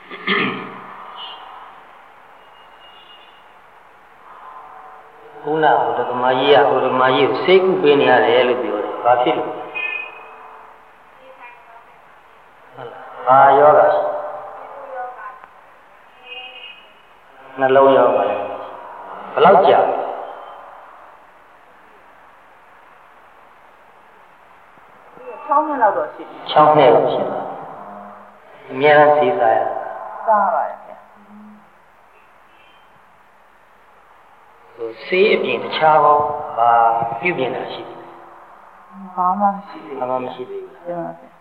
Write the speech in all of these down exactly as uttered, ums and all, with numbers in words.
ခုနကဒကမာကြီးကဟိုဒကမာကြီးကိုစိတ်ကူးပေးနေရတယ်လို့ပြောတယ်ဘာဖြစ်လို့ဟာယောဂနှလုံးယောဂလည်းဘယ်လောက်ကြာ၆နှစ်လောက်တော့ရှိပြီ၆နှစ်လောက်ရှိပါအများအားသိစားရစားပါရဲ့ဆေးအပြင်တခြားကောဘာပြုပြင်တာရှိတယ်ဘာမှမရှိဘူးဘာမှမရှိသေးဘူးဟုတ်ပါဘူး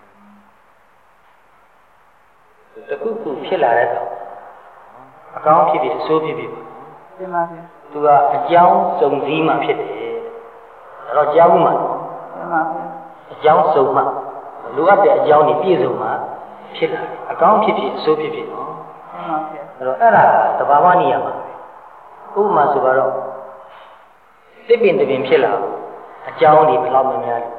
တခုခုဖြစ်လာတဲ့တော့အကောင်းဖြစ်ဖြစ်အဆိုးဖြစ်ဖြစ်တင်ပါဗျာသူကအကြောင်းစုံစည်းမှဖြစ်တယ်ဒါတော့ကြားဘူးမှာတင်ပါဗျာအကြောင်းစုံမှလိုအပ်တဲ့အကြောင်းတွေပြည့်စုံမှဖြစ်လာတယ်အကောင်းဖြစ်ဖြစ်အဆိုးဖြစ်ဖြစ်နော်တင်ပါဗျာအဲ့တော့အဲ့ဒါသဘာဝနည်းရမှာဥပမာဆိုပါတော့တစ်ပင်တစ်ပင်ဖြစ်လာအကြောင်းတွေဘယ်လောက်များများလဲ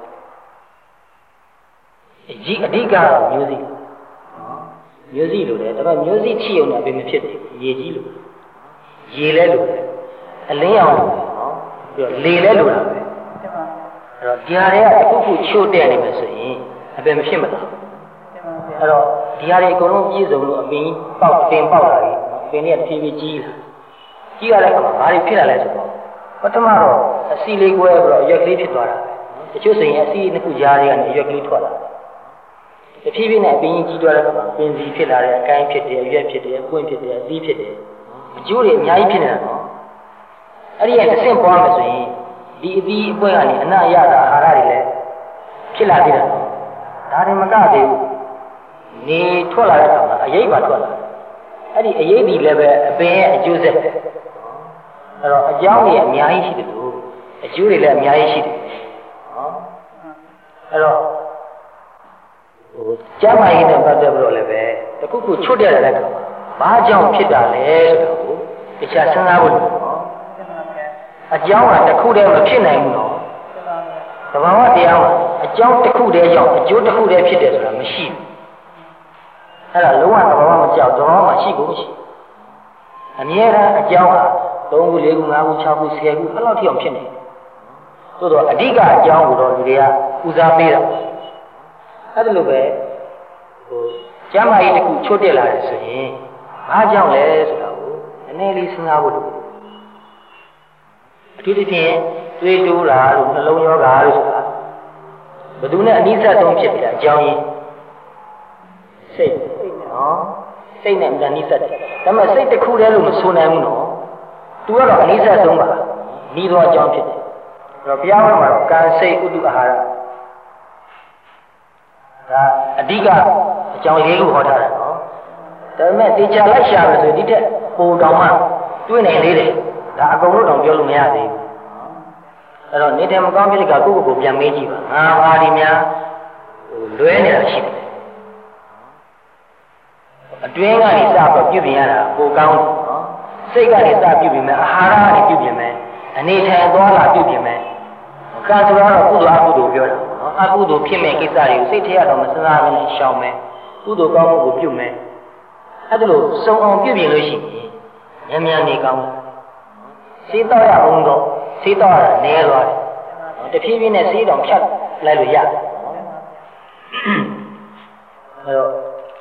အကြီးအဓိကမျိုးစိမျိုးစိလိုတယ်ဒါပေမဲ့မျိုးစိချိုံနဲ့အပင်မဖြစ်သေးဘူးရေကြီးလိုရေလဲလိုတယ်အလင်းရောင်လိုတယ်နော်ပြီးတော့လေလဲလိုတာပဲအဲ့တော့ဒီဟာတွေကတစ်ခုခုချို့တဲ့နေမယ်ဆိုရင်အပင်မဖြစ်မလားအဲ့တော့ဒီဟာတွေအကုန်လုံးပြည့်စုံလို့အပင်ပေါက်တင်ပေါက်လာပြီအပင်တွေကဖြည်းဖြည်းကြီးလာကြီးရတဲ့အခါမှာဘာတွေဖြစ်လာလဲဆိုတော့ပထမတော့အစီလေးကွဲပြီးတော့ရွက်ကလေးဖြစ်သွားတာပဲတချို့ဆိုရင်အစီနှစ်ခုကြားတွေကနေရွက်ကလေးထွက်လာတဖြည်းဖြည်းနဲ့အပင်ကြီးသွားတဲ့အခါမှာပင်စီဖြစ်လာတဲ့အကိုင်းဖြစ်တယ်ရွက်ဖြစ်တယ်အပွင့်ဖြစ်တယ်အသီးဖြစ်တယ်အကျိုးတွေအများကြီးဖြစ်နေတာနော်အဲ့ဒီရဲ့အဆင့်ပေါ်မယ်ဆိုရင်ဒီအသီးအပွင့်ကနေအနရတာအာဟာရတွေလည်းဖြစ်လာသေးတယ်ဒါတွေမကသေးဘူးနေထွက်လာတဲ့အခါမှာအရိပ်ပါထွက်လာအဲ့ဒီအရိပ်ဒီလည်းပဲအပင်ရဲ့အကျိုးဆက်ပဲအဲ့တော့အကြောင်းတွေအများကြီးရှိတယ်လို့အကျိုးတွေလည်းအများကြီးရှိတယ်နော်အဲ့တော့ဟိုကျမ်းမာရေးနဲ့ပတ်သက်ပြီးတော့လည်းပဲတခုခုချွတ်တဲ့လည်းဘာကြောင့်ဖြစ်တာလဲဆိုတော့တရားစဉ်းစားဖို့နော်အကြောင်းကတခုတည်းမဖြစ်နိုင်ဘူးနော်သဘာဝတရားကအကြောင်းတစ်ခုတည်းကြောင့်အကျိုးတစ်ခုတည်းဖြစ်တယ်ဆိုတာမရှိဘူးအဲ့ဒါလုံးဝသဘာဝမကြောက်သဘာဝမရှိဘူးမရှိအမြဲတမ်းအကြောင်းဟာသုံးခုလေးခုငါးခုခြောက်ခုဆယ်ခုအဲ့လောက်ထိအောင်ဖြစ်နေတယ်သို့တော့အဓိကအကြောင်းကိုတော့လူတွေကဦးစားပေးတာအဲ့ဒါလိုပဲဟိုကျမ်းမာရေးတစ်ခုချို့တက်လာတယ်ဆိုရင်ဘာကြောင့်လဲဆိုတာကိုနည်းနည်းလေးစဉ်းစားဖို့လိုတယ်အထူးသဖြင့်တွေးတိုးတာလို့နှလုံးရောဂါလို့ဆိုတာဘယ်သူနဲ့အနိစ္စဆုံးဖြစ်တယ်အကြောင်းရင်းစိတ်နော်စိတ်နဲ့အနိစ္စတယ်ဒါပေမဲ့စိတ်တစ်ခုတည်းလို့မဆိုနိုင်ဘူးနော်သူကတော့အနိစ္စဆုံးပါဤသောအကြောင်းဖြစ်တယ်အဲ့တော့ဘုရားဟောမှာတော့ကံစိတ်ဥဒုအာဟာရဒါအဓိကအကြောင်းလေးခုဟောထားတာနော်ဒါပေမဲ့တေချာလိုက်ရှာမယ်ဆိုရင်ဒီတက်ပုံတောင်မှတွေးနိုင်သေးတယ်ဒါအကုန်လုံးတောင်ပြောလို့မရသေးဘူးအဲ့တော့နေတယ်မကောင်းဖြစ်တဲ့ကကိုယ့်ကိုယ်ကိုပြန်မေးကြည့်ပါငါဘာဒီများဟိုလွဲနေတာရှိတယ်အတွင်းကနေစပြီးပြုပြင်ရတာပိုကောင်းတယ်နော်စိတ်ကနေစပြုပြင်မယ်အာဟာရကနေပြုပြင်မယ်အနေထိုင်သွားလာပြုပြင်မယ်ကံဆိုတော့ကုသိုလ်အကုသိုလ်ပြောတာနော်အကုသိုလ်ဖြစ်မဲ့ကိစ္စတွေကိုစိတ်ထဲကတော့မစစားဘဲနဲ့ရှောင်မယ်ကုသိုလ်ကောင်းမှုကိုပြုမယ်အဲ့ဒါလို့စုံအောင်ပြုပြင်လို့ရှိရင်ဉာဏ်ဉာဏ်နေကောင်းတယ်စေးတော့ရအောင်တော့စေးတော့ရတာနည်းသွားတယ်တဖြည်းဖြည်းနဲ့စေးတောင်ဖြတ်လိုက်လို့ရတယ်အဲ့တော့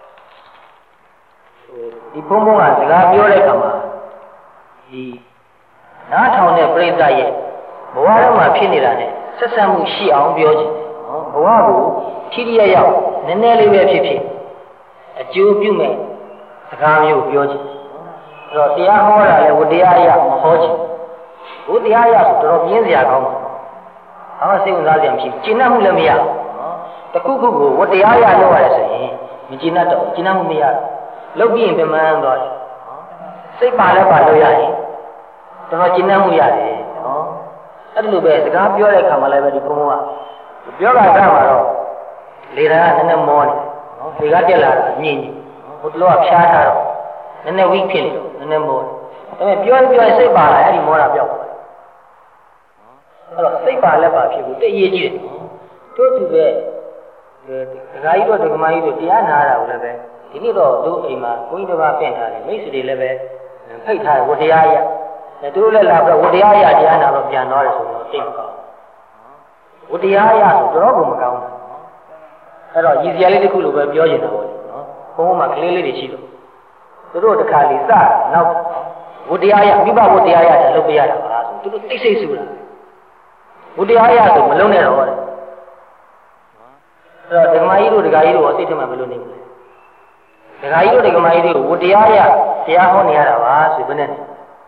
ဒီဘုံဘုံကစကားပြောတဲ့အခါမှာဒီနားထောင်တဲ့ပြိဿရဲ့ဘဝထဲမှာဖြစ်နေတာနဲ့ဆက်ဆက်မှုရှိအောင်ပြောခြင်းနော်ဘဝကိုထိထိရောက်ရောက်နည်းနည်းလေးပဲဖြစ်ဖြစ်အကျိုးပြုမဲ့စကားမျိုးပြောခြင်းအဲ့တော့တရားဟောတာလည်းဝတရားအရမဟောခြင်းဝတရားအရဆိုတော်တော်ပြင်းစရာကောင်းပါဘာမှစိတ်ဝင်စားစရာမရှိဘူးကျင့်တတ်မှုလည်းမရဘူးနော်တခုခုကိုဝတရားအရလုပ်ရတယ်ဆိုရင်မကျင့်တတ်တော့ကျင့်တတ်မှုမရဘူးလုပ်ပြီးရင်ပြမန်းသွားတယ်စိတ်ပါလည်းပါလို့ရရင်တော်တော်ကျင့်တတ်မှုရတယ်နော်အဲ့လိုပဲစကားပြောတဲ့အခါမှာလည်းပဲဒီဘုံဘုံကပြောတာကမှတော့လေတာကနည်းနည်းမောနေနော်လေကတက်လာတာညင်ညင်ဟိုတလောကဖြားထားတော့နည်းနည်းဝိဖြစ်နေနည်းနည်းမောတယ်ဒါပေမဲ့ပြောပြောစိတ်ပါလာအဲ့ဒီမောတာပြောက်သွားအဲ့တော့စိတ်ပါလည်းပါဖြစ်ဘူးတည့်ရေးကြည့်တယ်တို့သူပဲဒကာကြီးတို့ဒကမကြီးတို့တရားနာတာကိုလည်းပဲဒီနေ့တော့သူ့အိမ်မှာဘုန်းကြီးတစ်ပါးပြင်ထားတယ်မိတ်ဆွေတွေလည်းပဲဖိတ်ထားတယ်ဝတရားရအဲသူတို့လည်းလာပြီးဝတရားရတရားနာတော့ပြန်သွားတယ်ဆိုတော့သိမကောင်းဝတရားရဆိုတော့ဘုံမကောင်းဘူးအဲ့တော့ရည်စရာလေးတစ်ခုလိုပဲပြောနေတာပေါ့နော်ဘုံမှာကလေးလေးတွေရှိလို့သူတို့တခါလေးစနောက်ဝတရားရမိဘဝတရားရတယ်လုပ်ပြရတာပါဆိုသူတို့တိတ်ဆိတ်ဆူလာဝတရားရဆိုမလုံးနဲ့တော့တဲ့အဲ့တော့ဒကမာကြီးတို့ဒကာကြီးတို့ရောစိတ်ထဲမှာမလို့နေဘူးဒကာကြီးတို့ဒကမာကြီးတို့ဝတရားရတရားဟောနေရတာပါဆိုဘယ်နဲ့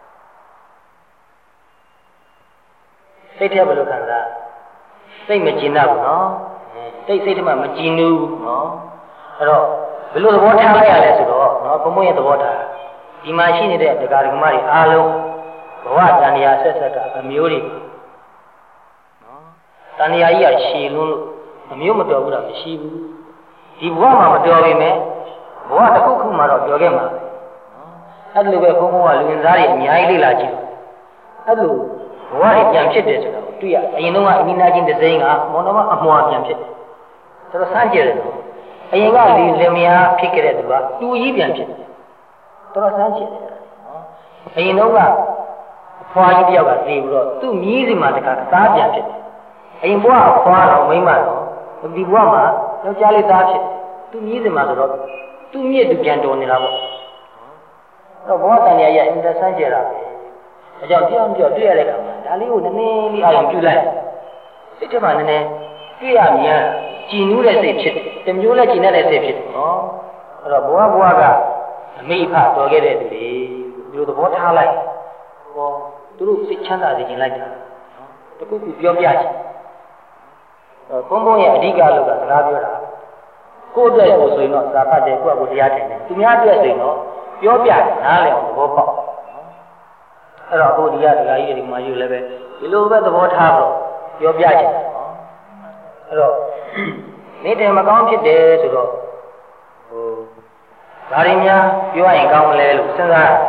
စိတ်ထဲဘယ်လိုခံစားစိတ်မကျင်တော့ဘူးနော်စိတ်စိတ်ထဲမှာမကျင်ဘူးနော်အဲ့တော့ဘယ်လိုသဘောထားလိုက်ရလဲဆိုတော့နော်ဘုံဘုံရဲ့သဘောထားဒီမှာရှိနေတဲ့ဒကာဒကမတွေအားလုံးဘဝတန်ရာဆက်ဆက်ကအမျိုးတွေနော်တန်ရာကြီးကရှည်လွန်းလို့အမျိုးမတော်ဘူးလားမရှိဘူးဒီဘဝမှာမတော်ပြီမဲ့ဘဝတစ်ခုခုမှတော့ပြောခဲ့မှာပဲအဲ့လိုပဲဘုံဘုံကလူဝင်စားတွေအများကြီးလေ့လာကြည့်အဲ့လိုဘဝတွေပြန်ဖြစ်တယ်ဆိုတော့တွေ့ရအရင်တော့အမိနာချင်းတစ်စိမ့်ကမောင်တော်ကအမွာပြန်ဖြစ်တယ်ဆိုတော့စမ်းကြည့်တယ်အရင်ကလေလင်မယားဖြစ်ခဲ့တဲ့သူကတူကြီးပြန်ဖြစ်တယ်တော်တော်စမ်းကြည့်တယ်နော်အရင်တော့ကဖွာကြီးတယောက်ကသေပြီးတော့သူ့မြည်စီမှာတခါသားပြန်ဖြစ်တယ်အရင်ဘဝကဖွာတော့မိမတော့ဒီဘဝမှာယောက်ျားလေးသားဖြစ်သူ့မြည်စီမှာဆိုတော့သူ့မြစ်သူပြန်တော်နေတာပေါ့အဲ့တော့ဘဝတန်ရရအင်တာဆန်းကြတာပဲအကြောင်းပြောင်းပြောတွေ့ရတဲ့ခါမှာဒါလေးကိုနည်းနည်းလေးအာရုံပြုလိုက်စိတ်ထဲမှာနည်းနည်းတွေ့ရမြင်ကြည်နူးတဲ့စိတ်ဖြစ်တယ်တမျိုးနဲ့ကြည်နေတဲ့စိတ်ဖြစ်တယ်နော်အဲ့တော့ဘဝဘဝကအမိဖတော်ခဲ့တဲ့သူတွေဒီလိုသဘောထားလိုက်ဟောသူတို့စိတ်ချမ်းသာစေခြင်းလိုက်တာနော်တခုခုပြောပြချင်ဘုံဘုံရဲ့အဓိကလို့ကစကားပြောတာကိုယ့်အတွက်ကိုဆိုရင်တော့သာဖတ်တယ်ကိုယ့်အကိုတရားထိုင်တယ်သူများအတွက်ဆိုရင်တော့ပြောပြနားလည်အောင်သဘောပေါက်အဲ့တော့အခုဒီကဒကာကြီးတွေဒီမှာယူလည်းပဲဒီလိုပဲသဘောထားတော့ပြောပြချင်တယ်နော်အဲ့တော့နေတယ်မကောင်းဖြစ်တယ်ဆိုတော့ဟိုဒါရင်းများပြောရင်ကောင်းမလဲလို့စဉ်းစားတယ်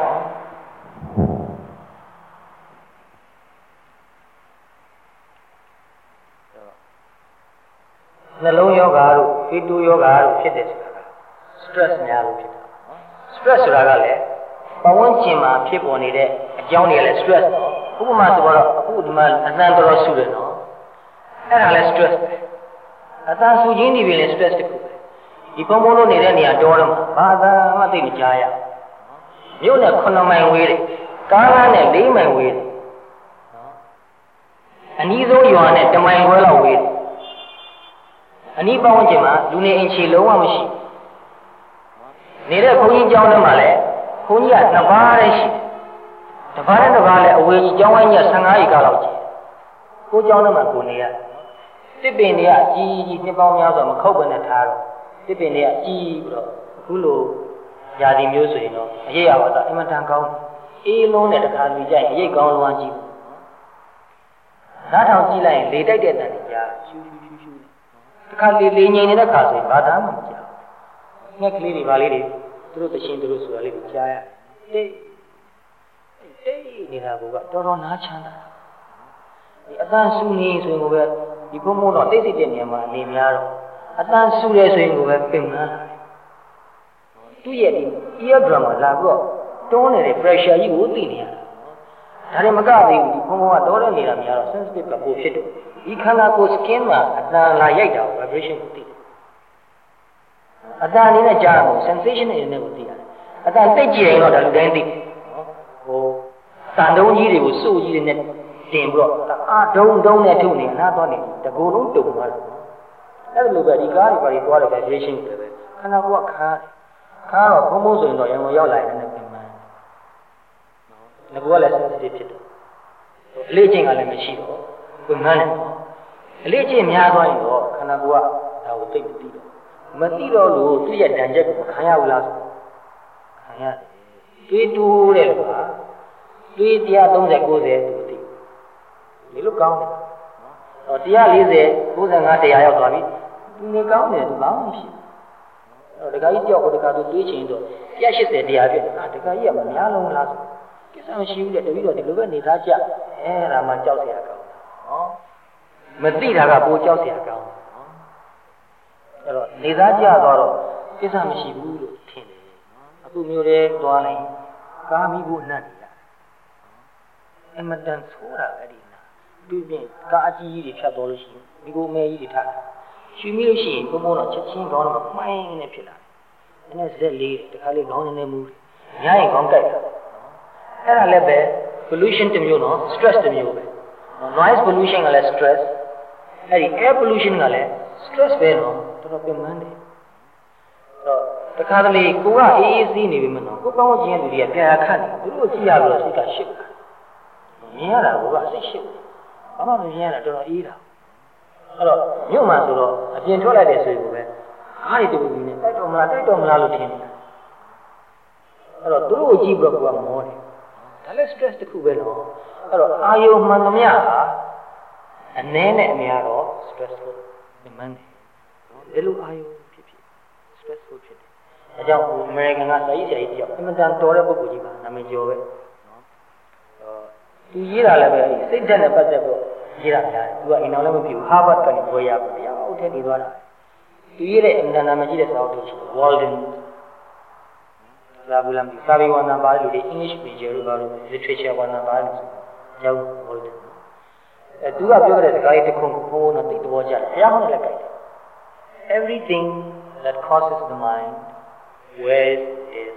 နှလုံးယောဂါတို့ဖေတူယောဂါတို့ဖြစ်တယ်ဆိုတာက stress များလို့ဖြစ်တာနော် stress ဆိုတာကလည်းပဝန်းကျင်မှာဖြစ်ပေါ်နေတဲ့အကြောင်းတွေလည်း stress ဥပမာဆိုတော့အခုဒီမှာအနှံတော်တော်ဆူတယ်နော်အဲ့ဒါလည်း stress ပဲအသာဆူခြင်းတွေပဲလည်း stress တစ်ခုပဲဒီပုံပုံလို့နေတဲ့နေရာတော်တော့မှာဘာသာမှသိမကြားရမြို့နဲ့ခုနှစ်မိုင်ဝေးတယ်ကားကားနဲ့လေးမိုင်ဝေးတယ်အနည်းဆုံးရွာနဲ့တစ်မိုင်ခွဲလောက်ဝေးတယ်အနည်းပတ်ဝန်းကျင်မှာလူနေအိမ်ခြေလုံးဝမရှိနေတဲ့ဘုန်းကြီးကျောင်းထဲမှာလည်းဘုန်းကြီးကနှစ်ပါးတည်းရှိတယ်တစ်ပါးနဲ့တစ်ပါးလည်းအဝေးကြီးကျောင်းဝိုင်းကြီးဆယ်ငါးဧကလောက်ကြီးကိုကျောင်းထဲမှာကိုနေရတစ်ပင်တွေကကြီးကြီးနှစ်ပေါင်းများစွာမခုတ်ဘဲနဲ့ထားတော့တစ်ပင်တွေကကြီးပြီးတော့အခုလိုຢာဒီမျိုးဆိုရင်တော့အရေးရပါတော့အင်မတန်ကောင်းအေးလုံးနဲ့တခါလူကြိုက်အရေးကောင်းလွမ်းကြည့်နားထောင်ကြည့်လိုက်ရင်လေတိုက်တဲ့တန်ကြီးကြားရှူးရှူးရှူးရှူးတခါလေလေငြိမ်နေတဲ့ခါဆိုရင်ဘာသာမှမကြောက်ငှက်ကလေးတွေပါလေးတွေသူတို့တရှင်သူတို့ဆိုတာလေးကိုကြားရတိတ်တိတ်နေတာကတော်တော်နားချမ်းသာဒီအတန်ဆူနေဆိုရင်ကိုပဲဒီဘုံဘုံတော့တိတ်တိတ်တဲ့နေရာမှာနေများတော့အတန်ဆူရဲဆိုရင်ကိုပဲပင်မသူ့ရဲ့ဒီ ear drum မှာလာပြီးတော့တွန်းနေတဲ့ pressure ကြီးကိုသိနေရတာဒါတွေမကသေးဘူးဒီဘုံဘုံကတော့တဲ့နေတာများတော့ sensitive ကပိုဖြစ်တယ်ဒီခန္ဓာကိုယ် skin မှာအတန်လာရိုက်တာကို vibration ကိုသိတယ်အတန်အနေနဲ့ကြားအောင် sensation အနေနဲ့ကိုသိရတယ်အတန်တိတ်ကြည့်ရင်တော့ဒါလူတိုင်းသိတယ်နော်ဟိုစံတုံးကြီးတွေကိုစုပ်ကြီးတွေနဲ့တင်ပြီးတော့အာဒုံဒုံနဲ့ထုတ်နေအနာသွားနေတကူလုံးတုံသွားတယ်အဲ့လိုပဲဒီကားတွေပါတွေသွားတဲ့ vibration တွေပဲခန္ဓာကိုယ်ကခါခါတော့ဘုံဘုံဆိုရင်တော့ရံဝင်ရောက်လာရင်လည်းပြင်မှန်းနော်ငါကလည်း sensitive ဖြစ်တယ်အလေးချင်းကလည်းမရှိတော့ပြင်မှန်းတယ်အလေးချင်းများသွားရင်တော့ခန္ဓာကိုယ်ကဒါကိုသိမသိတော့မသိတော့လို့သူ့ရဲ့ဒဏ်ချက်ကိုခံရဘူးလားဆိုခံရတယ်တွေးတိုးတဲ့ကွာတွေးone thirty 90 90သူသိဒီလိုကောင်းတယ်နော်one forty 95 100ရောက်သွားပြီသူနေကောင်းတယ်သူကောင်းဖြစ်အဲ့တော့ဒကာကြီးကြောက်ကိုဒကာသူတွေးချင်တော့one eighty 100ဖြစ်အာဒကာကြီးကမများလုံးလားဆိုကိစ္စမရှိဘူးလေတပည့်တော်ဒီလိုပဲနေသားကြအဲ့ဒါမှကြောက်เสียကောင်းနော်မသိတာကပိုကြောက်เสียကောင်းအဲ့တော့နေသားကြသွားတော့ကိစ္စမရှိဘူးလို့ထသူ့မျိုးတဲ့သွားလိုက်ကားမိဖို့နတ်နေတာအမတန်ဆိုတာအဲ့ဒီနာသူပြင်ကားအကြီးကြီးတွေဖြတ်သွားလို့ရှိရင်ဒီကိုမဲကြီးတွေထားရွှေမိလို့ရှိရင်ဘုံဘုံတော့ချက်ချင်းခေါင်းတော့မှိုင်းနေဖြစ်လာတယ်နည်းနည်းဇက်လေးတခါလေးခေါင်းနေနေမူညရင်ခေါင်းကြိုက်တာအဲ့ဒါလည်းပဲ pollution တစ်မျိုးနော် stress တစ်မျိုးပဲ noise pollution ကလည်း stress အဲ့ဒီ air pollution ကလည်း stress ပဲနော်တော်တော်ပြန်မှန်းတယ်တော့တခါတလေကိုကအေးအေးစီးနေပြီမနော်ကိုကောင်းကောင်းချင်းရဲ့လူတွေကပြန်ရခတ်နေသူတို့ကြည့်ရလို့စိတ်ကရှစ်တာမြင်ရတာကစိတ်ရှစ်ဘာမှမမြင်ရတာတော်တော်အေးတာအဲ့တော့မြို့မှာဆိုတော့အပြင်ထွက်လိုက်တယ်ဆိုရင်ပဲအားရတူတူနဲ့တိုက်တော်မလားတိုက်တော်မလားလို့ထင်နေတာအဲ့တော့သူတို့ကိုကြည့်ပြီးတော့ကိုကမောတယ်ဒါလည်း stress တစ်ခုပဲနော်အဲ့တော့အာယုံမှန်သမျှဟာအနည်းနဲ့အများတော့ stressful မှန်တယ်နော်ဘယ်လိုအာယုံဖြစ်ဖြစ် stressful ဖြစ်တယ်အဲကြောင့် American ကစာရေးဆရာကြီးတယောက်အင်မတန်တော်တဲ့ပုဂ္ဂိုလ်ကြီးပါနာမည်ကျော်ပဲနော်အော်သူရေးတာလည်းပဲစိတ်ဓာတ်နဲ့ပတ်သက်ပြီးရေးတာများတယ်သူကအိမ်တော်လည်းမဖြစ်ဘူး Harvard ကနေဘွဲရပါတရားအုပ်ထဲနေသွားတာသူရေးတဲ့အင်မတန်နာမည်ကြီးတဲ့စာအုပ်တွေရှိတယ် Waldenလာဘူးလားစာပေဝန္တန်ပါလို့ဒီ English major လို့ပါလို့ literature ဝန္တန်ပါလို့ရောက် Walden အဲသူကပြောတဲ့စကားလေးတစ်ခုကိုဘိုးတော့သိတော်ကြတယ်ဘုရားဟောလည်းကြိုက်တယ် everything that crosses the mind where is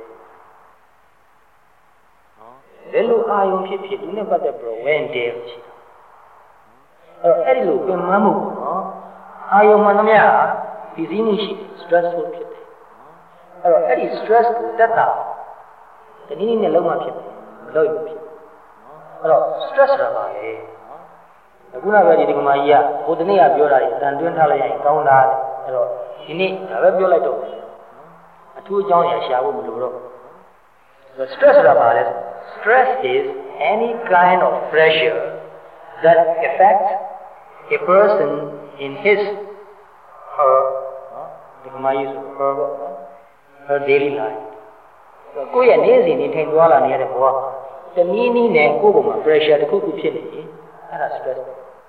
နော်ဘယ်လိုအာယုံဖြစ်ဖြစ်ဒီနဲ့ပတ်သက်ပြီး when there ရှိတာအဲ့တော့အဲ့ဒီလိုပြန်မှန်းမှုနော်အာယုံမှန်သမျှဒီစည်းမှုရှိ stressful ဖြစ်တယ်အဲ့တော့အဲ့ဒီ stress ကိုတက်တာတနည်းနည်းနဲ့လုံးဝဖြစ်တယ်မလို့ဖြစ်အဲ့တော့ stress ဆိုတာပါလေအခုနကဒီဒီကမာကြီးကဟိုတနေ့ကပြောတာကြီးအတန်တွင်းထားလိုက်ရင်ကောင်းတာတဲ့အဲ့တော့ဒီနေ့ဒါပဲပြောလိုက်တော့အထူးအကြောင်းအရာရှာဖို့မလိုတော့ stress ဆိုတာပါလေ stress is any kind of pressure that affects a person in his her ဒီကမာကြီးဆို her her daily life ကိုယ့်ရဲ့နေ့စဉ်နေထိုင်သွားလာနေရတဲ့ဘဝတနည်းနည်းနဲ့ကိုယ့်ဘုံမှာ pressure တစ်ခုခုဖြစ်နေရင်အဲ့ဒါ stress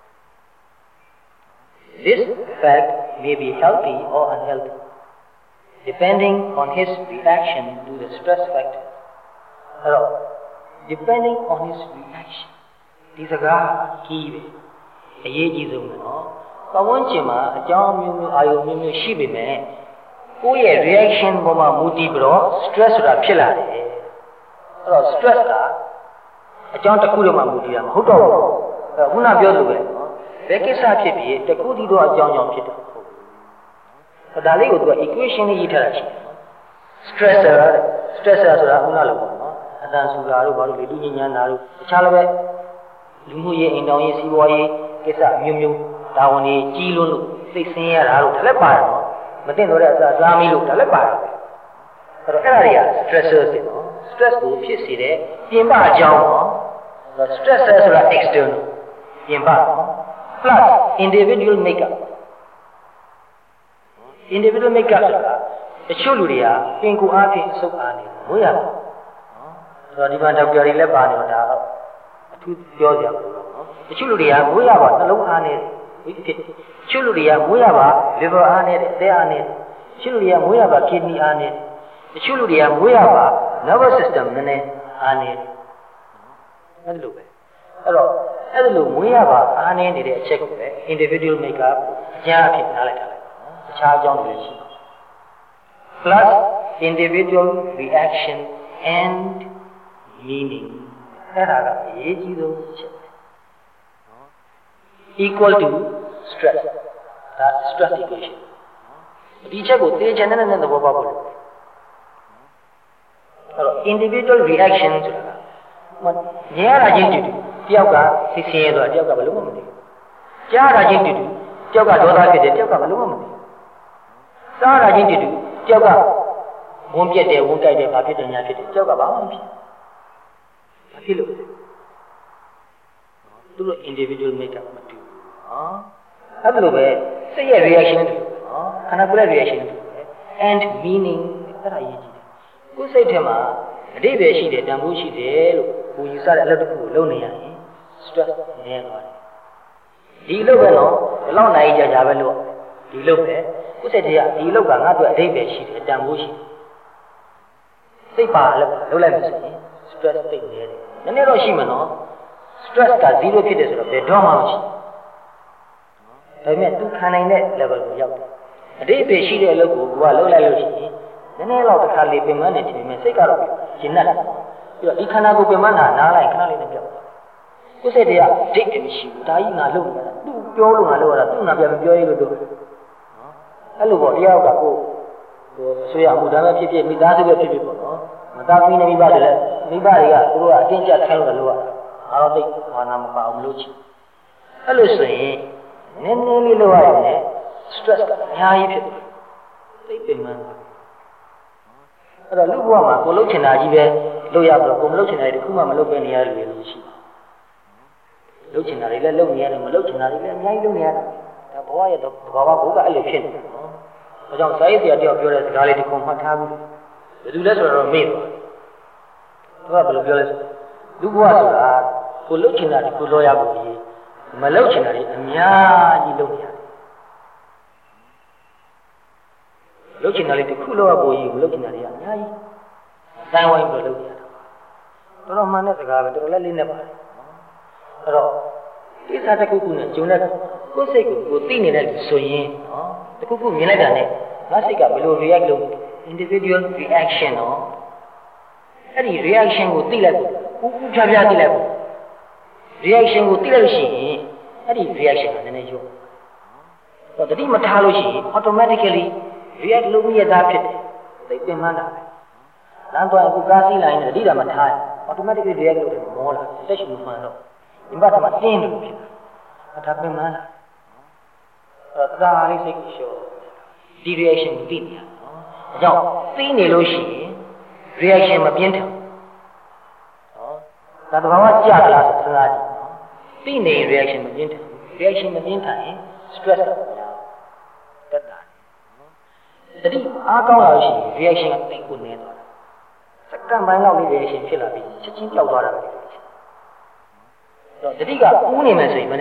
This fact may be healthy or unhealthy depending on his reaction to the stress factor. Hello, depending on his reaction. ဒီစကားကြီးပဲအရေးကြီးဆုံးပဲနော်။ပတ်ဝန်းကျင်မှာအကြောင်းမျိုးမျိုးအာရုံမျိုးမျိုးရှိပေမဲ့ကိုယ့်ရဲ့ reaction ပေါ်မှာမူတည်ပြီးတော့ stress ဆိုတာဖြစ်လာတယ်။အဲ့တော့ stress ကအကြောင်းတစ်ခုတည်းမှမူတည်တာမဟုတ်တော့ဘူး။အဲ့ခုနပြောလို့ပဲနော်။ဘယ်ကိစ္စဖြစ်ဖြစ်တစ်ခုတည်းတော့အကြောင်းကြောင့်ဖြစ်တယ်ဟုတ်။ဒါလေးကိုသူက equation လေးရေးထားတာရှိတယ်။ stressor stressor ဆိုတာခုနလိုပေါ့နော်။အတန်ဆူတာတို့ဘာလို့လေတူညဉ့်ညမ်းတာတို့တခြားလည်းပဲလူမှုရေးအိမ်တော်ရေးစီးပွားရေးကိစ္စမျိုးမျိုးဒါဝန်တွေကြီးလွန်းလို့စိတ်ဆင်းရတာတို့ဒါလည်းပါတယ်နော်မသိတော့တဲ့အစားစားမီးလို့ဒါလည်းပါတယ်အဲ့တော့အဲ့ဒါတွေက stressor တွေနော် stress ကိုဖြစ်စေတဲ့ပြင်ပအကြောင်းနော် stressor ဆိုတာ external ပြင်ပ plus individual makeup individual makeup ဆိုတာတချို့လူတွေကပင်ကိုယ်အားဖြင့်အဆုတ်အားနေမွေးရတာနော်ဆိုတော့ဒီမှာဒေါက်တာတွေလည်းပါနေတော့ဒါအထူးပြောကြပါဘူးနော်တချို့လူတွေကမွေးရပါနှလုံးအားနေတယ်တချို့လူတွေကမွေးရပါ liver အားနေတယ်အသက်အားနေတယ်တချို့လူတွေကမွေးရပါ kidney အားနေတယ်တချို့လူတွေကမွေးရပါ nervous system နည်းနည်းအားနေတယ်အဲ့လိုပဲအဲ့တော့အဲ့လိုမွေးရပါအားနေနေတဲ့အချက်ကိုပဲ individual makeup အကျဉ်းအဖြစ်နားလိုက်တာလေတခြားအကြောင်းတွေရှိတယ် plus individual reaction and meaning အဲ့ဒါကအရေးကြီးဆုံးချက်ပဲနော် equal to stress ဒါ stress equation ဒီချက်ကိုသိချင်တဲ့နဲ့သဘောပေါက်ဖို့လိုတယ်အဲ့တော့ individual reaction ဆိုတာကမြင်ရတာချင်းတူတူတယောက်ကသိစင်းရဲဆိုတာတယောက်ကဘယ်လိုမှမသိဘူးကြားရတာချင်းတူတူတယောက်ကဒေါသဖြစ်တယ်တယောက်ကဘယ်လိုမှမသိဘူးစားရတာချင်းတူတူတယောက်ကဝန်းပြက်တယ်ဝန်းကြိုက်တယ်ဘာဖြစ်တယ်ညာဖြစ်တယ်တယောက်ကဘာမှမဖြစ်ဘာဖြစ်လို့လဲသူတို့ individual makeup မတူဘူးနော်အဲ့လိုပဲစိတ်ရဲ့ reaction တူနော်ခန္ဓာကိုယ်ရဲ့ reaction တူပဲ and meaning အဲ့ဒါရေးကြည့်တယ်ကိုယ်စိတ်ထဲမှာအတိတ်ပဲရှိတယ်တန်ဖိုးရှိတယ်လို့ကိုယူဆတဲ့အလုပ်တစ်ခုကိုလုပ်နေရရင် stress နည်းသွားတယ်ဒီလုပ်ပဲနော်ဘယ်လောက်နိုင်ကြကြပဲလို့ဒီလုပ်ပဲကိုယ်စိတ်ထဲကဒီလုပ်ကငါ့အတွက်အတိတ်ပဲရှိတယ်တန်ဖိုးရှိတယ်စိတ်ပါလို့လုပ်လိုက်လို့ဆိုရင် stress တိတ်နေတယ်နည်းနည်းတော့ရှိမှာနော် stress ကzeroဖြစ်တယ်ဆိုတော့ဘယ်တော့မှမရှိဒါပေမဲ့သူခံနိုင်တဲ့ level ကိုရောက်တယ်အတိတ်ပဲရှိတဲ့အလုပ်ကိုကိုကလုပ်လိုက်လို့ရှိရင်နည်းနည်းတော့တစ်ခါလေပင်မနေချင်ပေမဲ့စိတ်ကတော့ရှင်းတတ်တယ်ပြီးတော့ဒီခန္ဓာကိုယ်ပင်မနာနားလိုက်ခဏလေးနဲ့ပြောက်ကိုယ်စိတ်တွေကဒိတ်တယ်မရှိဘူးဒါကြီးငါလုပ်နေတာသူပြောလို့ငါလုပ်ရတာသူငါပြန်မပြောရလို့တို့နော်အဲ့လိုပေါ့တယောက်ကကိုဟိုဆွေရမှုဒါပဲဖြစ်ဖြစ်မိသားစုပဲဖြစ်ဖြစ်ပေါ့နော်မသားသမီးနဲ့မိဘတွေလည်းမိဘတွေကသူတို့ကအတင်းကျပ်ခိုင်းလို့လုပ်ရတာအားတော့သိဘာနာမပါအောင်လုပ်ချင်အဲ့လိုဆိုရင်နည်းနည်းလေးလုပ်ရရင် stress ကအများကြီးဖြစ်တယ်သိပင်မှန်းအဲ့တော့လူဘဝမှာကိုလှုပ်ချင်တာကြီးပဲလုပ်ရတော့ကိုမလှုပ်ချင်တာတခုမှမလုပ်ပဲနေရလူတွေလို့ရှိတယ်လှုပ်ချင်တာတွေလည်းလုပ်နေရတယ်မလှုပ်ချင်တာတွေလည်းအများကြီးလုပ်နေရတယ်ဒါဘဝရဲ့သဘာဝဘုကအဲ့လိုဖြစ်နေတယ်နော်ဒါကြောင့်စာရေးဆရာတယောက်ပြောတဲ့စကားလေးဒီခုမှတ်ထားပြီးဘယ်သူလဲဆိုတော့မေ့သွားသူကဘယ်လိုပြောလဲဆိုလူဘဝဆိုတာကိုလှုပ်ချင်တာတခုလောရဖို့ကြီးမလှုပ်ချင်တာတွေအများကြီးလုပ်နေရတယ်လှုပ်ချင်တာလေးတခုလောရဖို့ကြီးမလှုပ်ချင်တာတွေအများကြီးအတိုင်းဝိုင်းပြီးလုပ်နေရတာတော်တော်မှန်တဲ့စကားပဲတော်တော်လည်းလေးနဲ့ပါတယ်အဲ့တော့ကိစ္စတစ်ခုခုနဲ့ဂျုံတဲ့ကိုယ်စိတ်ကိုကိုသိနေတဲ့လူဆိုရင်နော်တခုခုမြင်လိုက်တာနဲ့ငါစိတ်ကဘယ်လို react လုပ် individual reaction နော်အဲ့ဒီ reaction ကိုသိလိုက်ဖို့ဦးဦးဖြားဖြားသိလိုက်ဖို့ reaction ကိုသိလိုက်လို့ရှိရင်အဲ့ဒီ reaction ကနည်းနည်းရောတော့တတိမထားလို့ရှိရင် automatically react လုပ်ရတာဖြစ်တယ်သိပင်မှန်းတာပဲလမ်းသွားအခုကားစီးလိုက်ရင်တတိတာမထားရင် automatically react လုပ်တယ်မောလာတက်ရှိမှမှန်တော့ဒီဘက်ကမှတင်းလို့ဖြစ်တာဒါပင်မှန်းတာအဲ့ဒါအားလေးစိတ်ကိုလျှော့ဒီ reaction ကိုသိနေတာနော်အကြောင်းသိနေလို့ရှိရင် reaction မပြင်းထန်နော်ဒါတဘာဝကြရလားဆိုစဉ်းစားကြည့်နော်သိနေ reaction မပြင်းထန် reaction မပြင်းထန်ရင် stress တော့များတက်တာနော်တတိအားကောင်းလာလို့ရှိရင် reaction ကတိတ်ကိုနည်းသွားတာစက္ကန့်ပိုင်းလောက်လေး reaction ဖြစ်လာပြီးချက်ချင်းကြောက်သွားတာပဲတော့တတိကဦးနေမယ်ဆိုရင်မနဲ့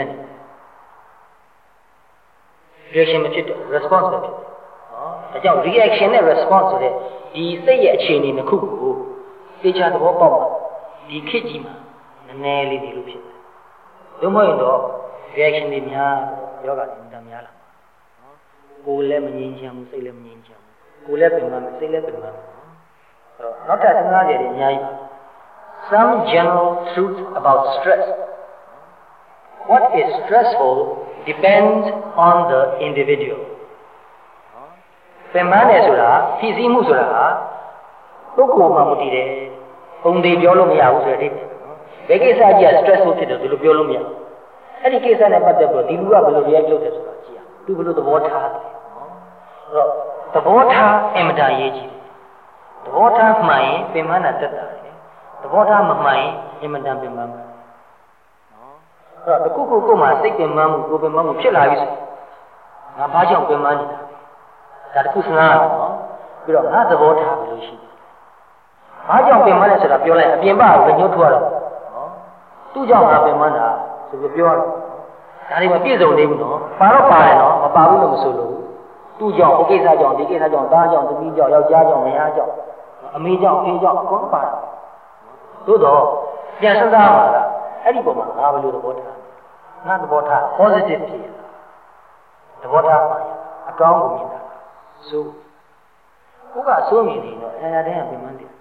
reaction မဖြစ်တော့ response ပဲဖြစ်တယ်နော်ဒါကြောင့် reaction နဲ့ response ဆိုတဲ့ဒီစိတ်ရဲ့အခြေအနေတစ်ခုကိုသိချသဘောပေါက်မှာဒီခေတ်ကြီးမှာနည်းနည်းလေးဒီလိုဖြစ်တယ်တို့မဟုတ်ရင်တော့ reaction တွေများယောဂတွေတများလာနော်ကိုယ်လည်းမငြင်းချမ်းဘူးစိတ်လည်းမငြင်းချမ်းဘူးကိုယ်လည်းပင်ပန်းစိတ်လည်းပင်ပန်းအဲ့တော့နောက်ထပ်စဉ်းစားကြရတဲ့အများကြီး some general truth about stress what is stressful depends on the individual ပင်ပန်းတယ်ဆိုတာဖြစ်စည်းမှုဆိုတာပုဂ္ဂိုလ်မှမတည်တယ်ပုံသေးပြောလို့မရဘူးဆိုတဲ့အဓိပ္ပာယ်နော်ဘယ်ကိစ္စကြီးက stressful ဖြစ်တယ်ဒီလိုပြောလို့မရဘူးအဲ့ဒီကိစ္စနဲ့ပတ်သက်ပြီးဒီလူကဘယ်လို react လုပ်တယ်ဆိုတာကြည့်ရသူဘယ်လိုသဘောထားတယ်နော်အဲ့တော့သဘောထားအင်မတန်ရေးကြီးတယ်သဘောထားမှန်ရင်ပင်ပန်းတာတက်တာတယ်သဘောထားမမှန်ရင်အင်မတန်ပင်ပန်းတယ်အဲ့တော့တခုခုကိုမှစိတ်ပင်ပန်းမှုကိုပင်ပန်းမှုဖြစ်လာပြီဆိုငါဘာကြောင့်ပင်ပန်းနေတာဒါတခုစဉ်းစားရအောင်နော်ပြီးတော့ငါသဘောထားဘယ်လိုရှိလဲဘာကြောင့်ပင်ပန်းလဲဆိုတာပြောလိုက်အပြင်ဘကညှို့ထွက်တော့နော်သူ့ကြောင့်ငါပင်ပန်းတာဆိုပြီးပြောတော့ဒါတွေမပြည့်စုံသေးဘူးနော်ပါတော့ပါတယ်နော်မပါဘူးလို့မဆိုလို့သူ့ကြောင့်ဒီကိစ္စကြောင့်ဒီကိစ္စကြောင့်သားကြောင့်သမီးကြောင့်ယောက်ျားကြောင့်မယားကြောင့်အမေကြောင့်အဖေကြောင့်အကုန်ပါတယ်သို့တော့ပြန်စဉ်းစားပါလားအဲ့ဒီပုံမှာငါဘယ်လိုသဘောထားငါသဘောထား positive ဖြစ်ရသဘောထားပါရအကောင်းကိုမြင်တာဆိုကိုကဆိုးမြင်နေတော့အရာတိုင်းကပြန်မှန်းတယ်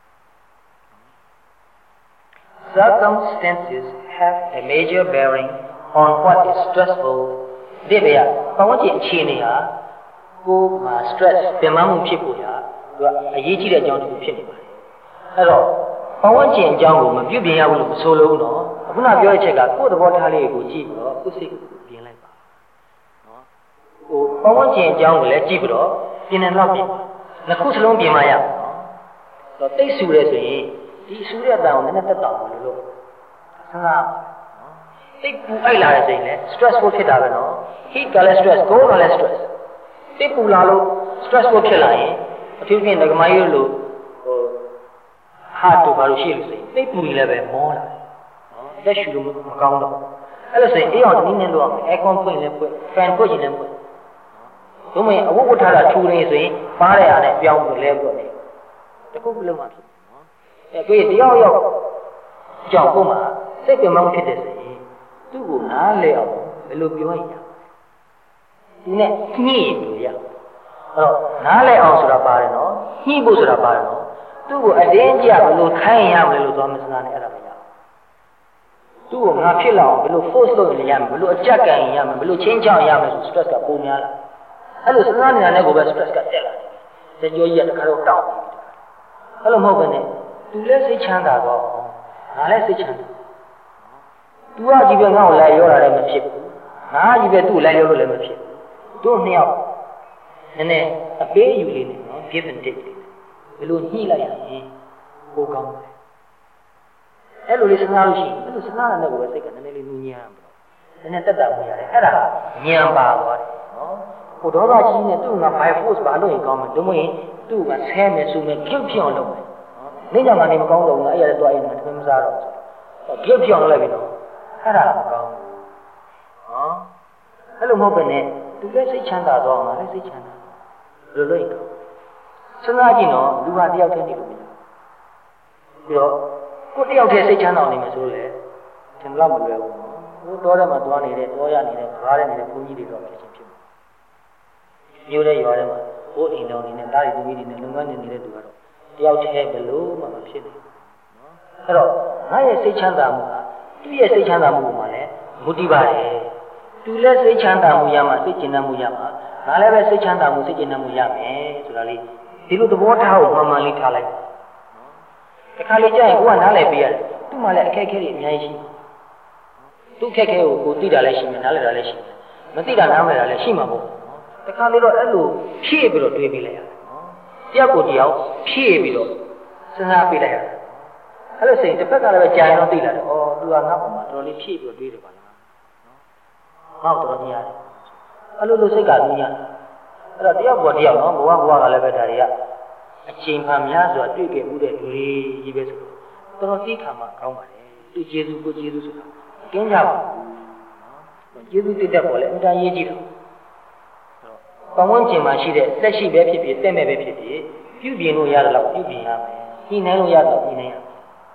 circumstances have a major bearing on what is stressful ဒီဘေးကပတ်ဝန်းကျင်အခြေအနေဟာကိုယ်မှာ stress ပြန်မှန်းမှုဖြစ်ပေါ်ရာသူကအရေးကြီးတဲ့အကြောင်းတစ်ခုဖြစ်နေပါတယ်အဲ့တော့ပတ်ဝန်းကျင်အကြောင်းကိုမပြုတ်ပြင်ရဘူးလို့မဆိုလို့တော့ခုနပြောတဲ့ချက်ကကိုယ့်သဘောထားလေးကိုကြည့်ပြီးတော့ကိုယ်စိတ်ကိုပြင်လိုက်ပါနော်ဟိုပတ်ဝန်းကျင်အကြောင်းကိုလည်းကြည့်ပြီးတော့ပြင်နေတော့ပြင်နှစ်ခုစလုံးပြင်မှရအောင်နော်တော့တိတ်ဆူရဲဆိုရင်ဒီဆူရဲအတန်ကိုနည်းနည်းတက်တောင်လို့လို့စဉ်းစားနော်တိတ်ပူအိုက်လာတဲ့ချိန်လဲ stressful ဖြစ်တာပဲနော် heat ကလည်း stress cold ကလည်း stress တိတ်ပူလာလို့ stressful ဖြစ်လာရင်အထူးဖြင့်ငကမကြီးလို့ဟို heart တို့ဘာလို့ရှိလို့ဆိုရင်တိတ်ပူကြီးလည်းပဲမောလာနော်အသက်ရှူလို့မကောင်းတော့အဲ့လိုဆိုရင်အေးအောင်နည်းနည်းလို့ aircon ဖွင့်လည်းဖွင့် fan ဖွင့်ရင်လည်းဖွင့်နော်ဘုမရင်အဝတ်ဝတ်ထားတာထူနေဆိုရင်ပါးတဲ့အားနဲ့ပြောင်းပြီးလဲပြီးတော့တခုခုလုံးမှဖြစ်နော်အဲကိုတယောက်ယောက်ကြောင့်ကိုမှစိတ်ပင်မဖြစ်တဲ့ဆိုရင်သူ့ကိုနားလဲအောင်ဘယ်လိုပြောရရဒီနဲ့ညှိလို့ရအဲ့တော့နားလဲအောင်ဆိုတာပါတယ်နော်ညှိဖို့ဆိုတာပါတယ်နော်သူ့ကိုအတင်းကြဘယ်လိုခိုင်းရမလဲလို့သွားမစနာနဲ့အဲ့ဒါမရသူ့ကိုငါဖြစ်လာအောင်ဘယ်လို force လုပ်ရမလဲဘယ်လိုအကြက်ကန်ရမလဲဘယ်လိုချင်းချောင်းရမလဲဆို stress ကပုံများလာအဲ့လိုစနာနေတာနဲ့ကိုပဲ stress ကတက်လာတယ်ကြောကြီးကတခါတော့တောက်အဲ့လိုမဟုတ်ဘဲနဲ့သူလည်းစိတ်ချမ်းသာတော့ငါလည်းစိတ်ချမ်းသာသူကဒီပဲငါ့ကိုလိုက်ရောတာလည်းမဖြစ်ဘူးငါကြီးပဲသူ့ကိုလိုက်ရောလို့လည်းမဖြစ်ဘူးတို့နှစ်ယောက်နည်းနည်းအပေးယူလေးနဲ့နော် give and take ဘယ်လိုညှိလိုက်ရရင်ကိုကောင်းတယ်အဲ့လိုလေးစဉ်းစားလို့ရှိရင်အဲ့လိုစဉ်းစားတဲ့ကိုပဲစိတ်ကနည်းနည်းလေးနူးညံ့ပါတော့နည်းနည်းတက်တာမှုရတယ်အဲ့ဒါညံပါသွားတယ်နော်ဟိုဒေါသကြီးနဲ့သူ့က by force ဘာလို့ရင်ကောင်းမှာတို့မရင်သူ့ကဆဲမယ်ဆိုမယ်ပြုတ်ဖြစ်အောင်လုပ်မယ်နေကြမှာနေမကောင်းတော့ဘူးအဲ့ရတဲ့တွားရင်မထွေးမစားတော့ဘူးပြုတ်ဖြစ်အောင်လုပ်ပြီနော်အဲ့ဒါမကောင်းဘူးနော်အဲ့လိုမဟုတ်ဘဲနဲ့သူလည်းစိတ်ချမ်းသာတော့မှာလည်းစိတ်ချမ်းသာဘယ်လိုလုပ်ရင်ကောင်းစဉ်းစားကြည့်နော်လူဟာတယောက်တည်းနေလို့မရပြီးတော့ကိုတယောက်တည်းစိတ်ချမ်းသာနေမယ်ဆိုလို့လေသင်တော့မလွယ်ဘူးဟိုတော့ထဲမှာတွားနေတဲ့တွားရနေတဲ့ဘားရနေတဲ့ဘုန်းကြီးတွေတော့ဖြစ်ချင်းဖြစ်မှာမျိုးတဲ့ရွာထဲမှာဘိုးအိမ်တော်နေနဲ့တားရီသမီးတွေနဲ့လုံငန်းနေနေတဲ့သူကတော့တယောက်တည်းဘယ်လို့မှမဖြစ်နိုင်ဘူးနော်အဲ့တော့ငါရဲ့စိတ်ချမ်းသာမှုဟာသူ့ရဲ့စိတ်ချမ်းသာမှုမှာလည်းမူတည်ပါတယ်သူလည်းစိတ်ချမ်းသာမှုရမှာစိတ်ကျဉ်းမှုရမှာငါလည်းပဲစိတ်ချမ်းသာမှုစိတ်ကျဉ်းမှုရမယ်ဆိုတာလေးဒီလိုသဘောထားကိုမှန်မှန်လေးထားလိုက်တခါလေကြာရင်ကိုကနားလည်ပေးရတယ်သူ့မှာလည်းအခက်အခဲတွေအများကြီးရှိသူ့အခက်အခဲကိုကိုသိတာလည်းရှိမယ်နားလည်တာလည်းရှိမယ်မသိတာနားမလည်တာလည်းရှိမှာပေါ့တခါလေတော့အဲ့လိုဖြည့်ပြီးတော့တွေးပေးလိုက်ရတယ်တယောက်ကိုတယောက်ဖြည့်ပြီးတော့စဉ်းစားပေးလိုက်ရတယ်အဲ့လိုဆိုရင်တစ်ဖက်ကလည်းပဲကြာရင်တော့သိလာတယ်ဩသူကငါ့ပုံမှာတော်တော်လေးဖြည့်ပြီးတော့တွေးတယ်ပါလားငါ့ကိုတော်တော်ကြီးရတယ်အဲ့လိုလိုစိတ်ကလူညာအဲ့တော့တယောက်ပေါ်တယောက်နော်ဘဝဘဝကလည်းပဲဒါတွေကအချိန်မှများစွာတွေ့ခဲ့မှုတဲ့လူတွေကြီးပဲဆိုတော့တော်တော်သိခံမှကောင်းပါလေသူကျေစုကိုကျေစုဆိုတာကင်းကြပါနော်ကျေစုတည်တတ်ပေါ်လေအတိုင်းရေးကြည့်တော့ပတ်ဝန်းကျင်မှာရှိတဲ့လက်ရှိပဲဖြစ်ဖြစ်တက်မဲ့ပဲဖြစ်ဖြစ်ပြုပြင်လို့ရတယ်လို့ပြုပြင်ရမယ်ညှိနှိုင်းလို့ရတယ်လို့ညှိနှိုင်းရမယ်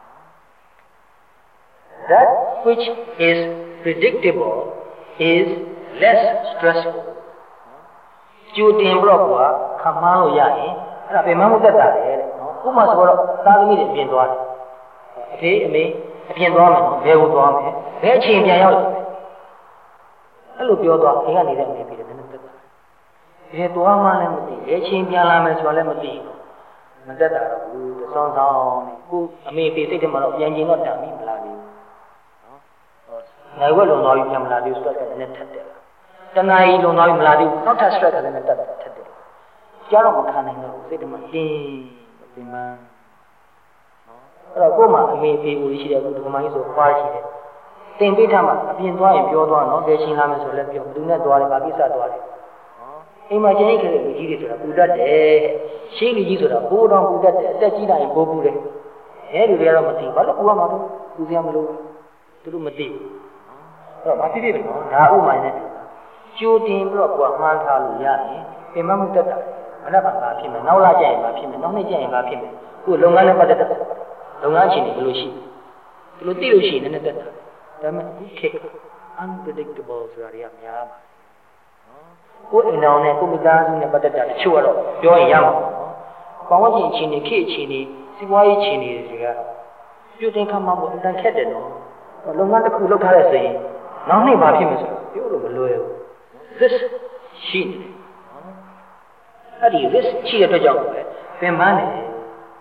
That which is predictable is less stressful ကြိုတင်ပြီးတော့ကခံမလို့ရရင်အဲ့ဒါပင်မမှုသက်တာလေတဲ့နော်ဥပမာဆိုတော့သားသမီးတွေပြင်သွားတယ်အဖေအမေအပြင်သွားမယ်နော်ဘယ်ကိုသွားမယ်ဘယ်အချိန်ပြန်ရောက်လဲအဲ့လိုပြောသွားအိမ်ကနေတဲ့အမေပြေတယ်နည်းနည်းသက်တာဘယ်သွားမှလည်းမသိဘယ်အချိန်ပြန်လာမယ်ဆိုတာလည်းမသိဘူးမသက်တာတော့ဘူးတဆောင်းဆောင်းနဲ့ကိုအမေပြေစိတ်ထဲမှာတော့ပြန်ကျင်တော့တန်ပြီမလားဘူးနော်နိုင်ဝက်လုံသွားပြီးပြန်မလာသေးဘူး stress ကလည်းထက်တယ်တဏှာကြီးလုံသွားပြီးမလာသေးဘူးနောက်ထပ် stress ကလည်းတက်တယ်ထက်တယ်ကြားတော့မခံနိုင်တော့စိတ်ထဲမှာတင်းပင်မနော်အဲ့တော့ကို့မှာအမေအဖေဦးရှိတယ်အခုဒီမိုင်းဆိုပါရှိတယ်တင်ပိဋကမှာအပြင်သွားရင်ပြောသွားနော်ဘယ်ချိန်လာမယ်ဆိုလည်းပြောဘယ်သူနဲ့သွားတယ်ဗာကိစ္စသွားတယ်နော်အိမ်မှာကျင်းခဲ့တဲ့လူကြီးတွေဆိုတာပူတတ်တယ်ရှေးလူကြီးဆိုတာဘိုးတော်ပူတတ်တယ်အသက်ကြီးလာရင်ဘိုးပူတယ်အဲလူတွေကတော့မသိဘာလို့ပူရမှာတော့ပူစရာမလိုသူတို့မသိဘူးအဲ့တော့ဘာဖြစ်ဖြစ်နော်ဒါဥမာနဲ့ကြိုတင်ပြီးတော့ကိုယ်မှားထားလို့ရရင်ပင်မမှုတက်တာမနက်ပါဖြစ်မယ်နောက်လာကျရင်ပါဖြစ်မယ်နောက်နေ့ကျရင်ပါဖြစ်မယ်ကိုယ်လုပ်ငန်းနဲ့ပတ်သက်တဲ့လုပ်ငန်းချင်းတွေဘယ်လိုရှိဒီလိုသိလို့ရှိရင်လည်းတက်တာဒါပေမဲ့ဒီခေတ် unpredictable ဆိုတာတွေကများပါတယ်နော်ကိုယ်အိမ်တော်နဲ့ကိုမိသားစုနဲ့ပတ်သက်တာတချို့ကတော့ပြောရင်ရမှာပေါ့နော်ပတ်ဝန်းကျင်ချင်းတွေခေတ်ချင်းတွေစီးပွားရေးချင်းတွေတွေကပြုတင်ခါမှမဟုတ်အတန်ခက်တယ်နော်လုပ်ငန်းတစ်ခုလုပ်ထားတဲ့ဆိုရင်နောက်နေ့ပါဖြစ်မယ်ဆိုတော့ပြောလို့မလွယ်ဘူး risk ရှိတယ်အဲ့ဒီ risk ရှိတဲ့အတွက်ကြောင့်ပဲပင်ပန်းတယ်နော်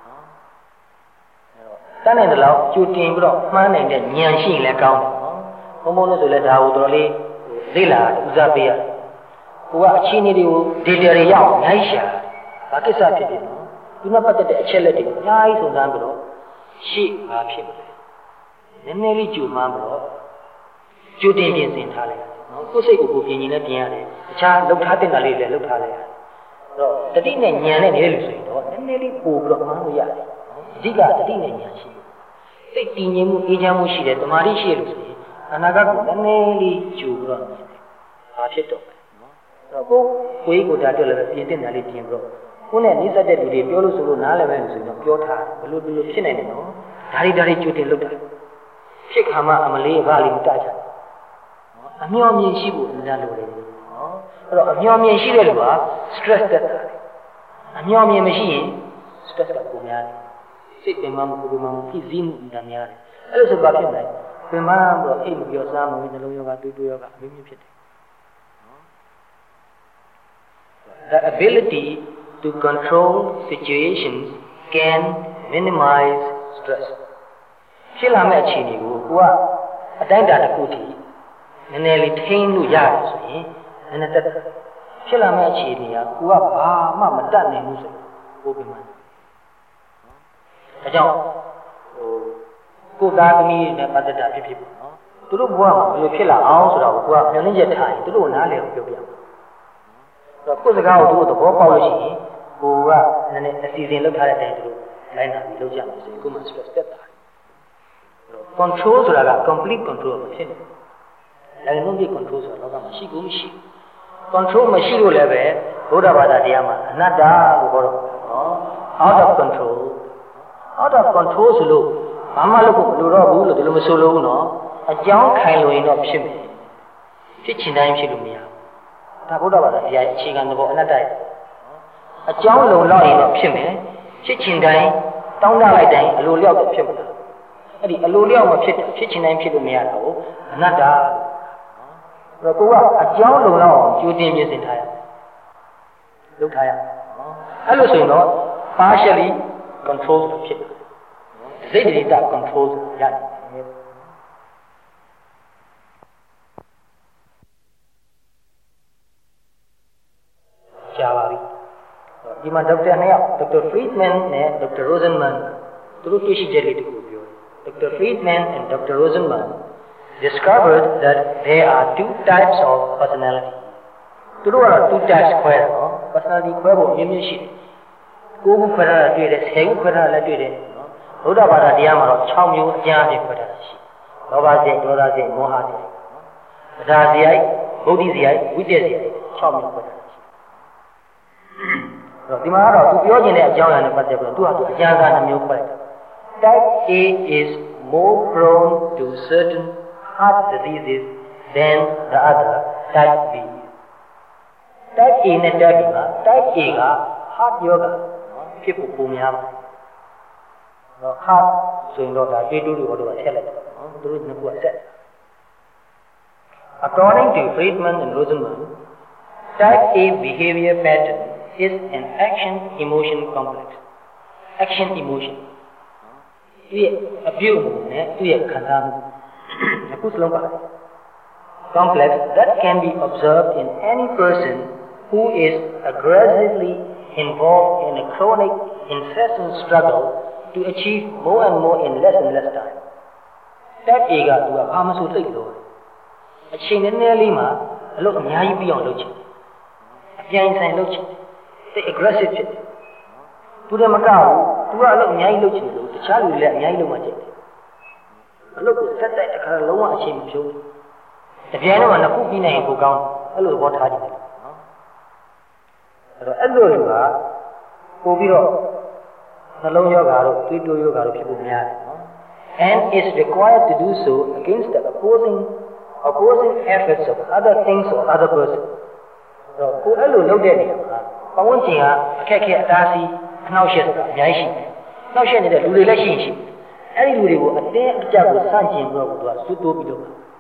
အဲ့တော့တန်းနိုင်တဲ့လောက်ကြိုတင်ပြီးတော့မှားနိုင်တဲ့ဉာဏ်ရှိရင်လည်းကောင်းတယ်နော်ဘုံဘုံလို့ဆိုလဲဒါကိုတော်တော်လေးလေ့လာဦးစားပေးရတယ်ကိုကအချင်းလေးတွေကို detail တွေရအောင်အများကြီးရှာဘာကိစ္စဖြစ်ဖြစ်နော်ဒီမှာပတ်သက်တဲ့အချက်လက်တွေကိုအများကြီးစုံစမ်းပြီးတော့ရှေ့ဘာဖြစ်မလဲနည်းနည်းလေးကြိုမှန်းပြီးတော့ကြိုတင်ပြင်ဆင်ထားလိုက်ရတယ်နော်ကိုယ်စိတ်ကိုကိုပြင်ရင်လည်းပြင်ရတယ်တခြားလှုပ်ထားတဲ့ကလေးလည်းလှုပ်ထားလိုက်ရတယ်အဲ့တော့တတိနဲ့ဉာဏ်နဲ့နေလို့ဆိုရင်တော့နည်းနည်းလေးပို့ပြီးတော့မှန်းလို့ရတယ်နော်အဓိကတတိနဲ့ဉာဏ်ရှိစိတ်တည်ငြိမ်မှုအေးချမ်းမှုရှိတယ်တမာတိရှိရလို့ဆိုရင်အနာဂတ်ကိုနည်းနည်းလေးကြိုပြီးတော့ဘာဖြစ်တော့လဲနော်အဲ့တော့ကိုယ်ကိုယ်ကိုယ်တာတွေ့လည်းပြင်တင်တယ်လေးပြင်ပြီးတော့ကိုယ်နဲ့နှိစက်တဲ့လူတွေပြောလို့ဆိုလို့နားလည်မယ်လို့ဆိုတော့ပြောထားဘလို့ဘလို့ဖြစ်နေတယ်နော်ဒါတွေဒါတွေကြိုတင်လုပ်တာဖြစ်ခါမှအမလေးဘာလေးမတကြနော်အမျော်မြင်ရှိဖို့အများလိုတယ်နော်အဲ့တော့အမျော်မြင်ရှိတဲ့လူက stress တက်တာအမျော်မြင်မရှိရင် stress ကပုံများတယ်စိတ်ပင်မမှုပင်မမှုဖြစ်စည်းမှုအများတယ်အဲ့လိုဆိုဘာဖြစ်လဲပင်မမှုတော့အိတ်မပြောစားမဝင်နှလုံးရောဂါတွေးတွေးရောဂါအမျိုးမျိုးဖြစ်တယ် The ability to control situations can minimize stress ဖြစ်လာမဲ့အခြေအနေကိုကိုကအတိုင်းအတာတစ်ခုထိနည်းနည်းလေးထိန်းလို့ရတယ်ဆိုရင်နည်းနည်းတက်ဖြစ်လာမဲ့အခြေအနေကကိုကဘာမှမတတ်နိုင်ဘူးဆိုကိုပြင်မှာဒါကြောင့်ဟိုကိုသားသမီးနဲ့ပတ်သက်တာဖြစ်ဖြစ်ပေါ့နော်သူတို့ဘဝမှာဘယ်လိုဖြစ်လာအောင်ဆိုတော့ကိုကမျှော်လင့်ချက်ထားရင်သူတို့နားလည်အောင်ပြောပြရမှာအဲ့တော့ကိုယ်စကားကိုသူတို့သဘောပေါက်လို့ရှိရင်ကိုကနည်းနည်းအစီအစဉ်လုပ်ထားတဲ့အတိုင်းသူတို့လိုက်နာပြီးလုပ်ကြမှာဆိုရင်ကိုယ်မှ stress တက်တာ control ဆိုတာက complete control ဖြစ်နေတယ်။ဒါကလုံးပြ control ဆိုတာတော့ကမရှိဘူးမရှိ control မရှိလို့လည်းပဲဘုရားဘာသာတရားမှာအနတ္တလို့ခေါ်တော့နော် out of control out of control ဆိုလို့ဘာမှလုပ်ဖို့မလိုတော့ဘူးလို့ဒီလိုမဆိုလို့နော်အကြောင်းခိုင်လို့ရင်တော့ဖြစ်မယ်ဖြစ်ချင်တိုင်းဖြစ်လို့မရဘူးဒါဘုရားဘာသာတရားအခြေခံသဘောအနတ္တရဲ့အကြောင်းလုံလောက်ရင်တော့ဖြစ်မယ်ဖြစ်ချင်တိုင်းတောင်းတလိုက်တိုင်းအလိုလျောက်ဖြစ်မှာအဲ့ဒီအလိုလျောက်မဖြစ်ဖြစ်ချင်တိုင်းဖြစ်လို့မရတာကိုအနတ္တအဲ့တော့ကိုကအကြောင်းလုံလောက်အောင်ကြိုတင်ပြင်ဆင်ထားရလုပ်ထားရအဲ့လိုဆိုရင်တော့ partially control ဖြစ်တယ်စိတ်ဓာတ် control ရတယ်ကြာပါပြီဒီမှာဒေါက်တာနှစ်ယောက်ဒေါက်တာ Friedman နဲ့ ဒေါက်တာ Rosenman သူတို့တွေ့ရှိချက်လေးတစ်ခုပြောတယ် Doctor Friedman and Doctor Rosenman discovered that there are two types of personality သူတို့ကတော့ two types ခွဲတယ်နော် personality ခွဲဖို့အမျိုးမျိုးရှိတယ်ကိုယ်ခုခွဲထားတာတွေ့တယ်ဆယ်ခုခွဲထားတာလည်းတွေ့တယ်နော်ဘုရားဘာသာတရားမှာတော့၆မျိုးအကျဉ်းအပြည့်ခွဲထားတာရှိလောဘစိတ်ဒေါသစိတ်မောဟစိတ်နော်တရားစရိုက်ဗုဒ္ဓစရိုက်ဝိတ္တစရိုက်၆မျိုးခွဲထားတာရှိအဲ့တော့ဒီမှာကတော့သူပြောခြင်းတဲ့အကြောင်းအရာနဲ့ပတ်သက်ပြီးတော့သူကသူအကျဉ်းစားနှမျိုးခွဲတယ်Type A is more prone to certain heart diseases than the other, type B. Type A နဲ့ Type B က Type A က heart yoga ဖြစ်ဖို့ပုံများပါတယ်။နော် heart ဆိုရင်တော့ဒါတွေးတိုးတွေဟောတော့ထည့်လိုက်တယ်နော်။သူတို့နှစ်ခုကဆက် According to Friedman and Rosenman, Type A behavior pattern is an action-emotion complex. Action emotion. သူရဲ့အပြုအမူနဲ့သူရဲ့ခံစားမှုအခုစလုံးပါ complex that can be observed in any person who is aggressively involved in a chronic incessant struggle to achieve more and more in less and less time that အေကသူကဘာမှမဆိုသိလို့အချိန်နည်းနည်းလေးမှာအလုပ်အများကြီးပြီးအောင်လုပ်ချင်တယ်အပြိုင်ဆိုင်လုပ်ချင်တယ်သိ aggressive ဖြစ်တယ်သူလည်းမကောက်ဘူးသူကအလုပ်အများကြီးလုပ်ချင်လို့တခြားလူလည်းအများကြီးလုပ်မှကျတယ်အလုပ်ကိုဆက်တိုက်တစ်ခါလုံးဝအချိန်မဖြုံးဘူးတပြိုင်တည်းမှာနှစ်ခုပြီးနိုင်ရင်ပိုကောင်းအဲ့လိုသဘောထားကြည့်တယ်နော်အဲ့တော့အဲ့လိုလူကပို့ပြီးတော့နှလုံးယောဂါတို့သွေးတိုးယောဂါတို့ဖြစ်ဖို့များတယ်နော် and is required to do so against the opposing opposing efforts of other things or other persons အဲ့တော့ကိုအဲ့လိုလုပ်တဲ့နေရာမှာပတ်ဝန်းကျင်ကအခက်အခဲအတားဆီးအနှောက်အယှက်ဆိုတာအများကြီးရှိတယ်။နှောက်ယှက်နေတဲ့လူတွေလည်းရှိရင်ရှိတယ်။အဲဒီလူတွေကိုအတင်းအကျပ်ကိုစန့်ကျင်ပြီးတော့သူကစွတ်တိုးပြီးတော့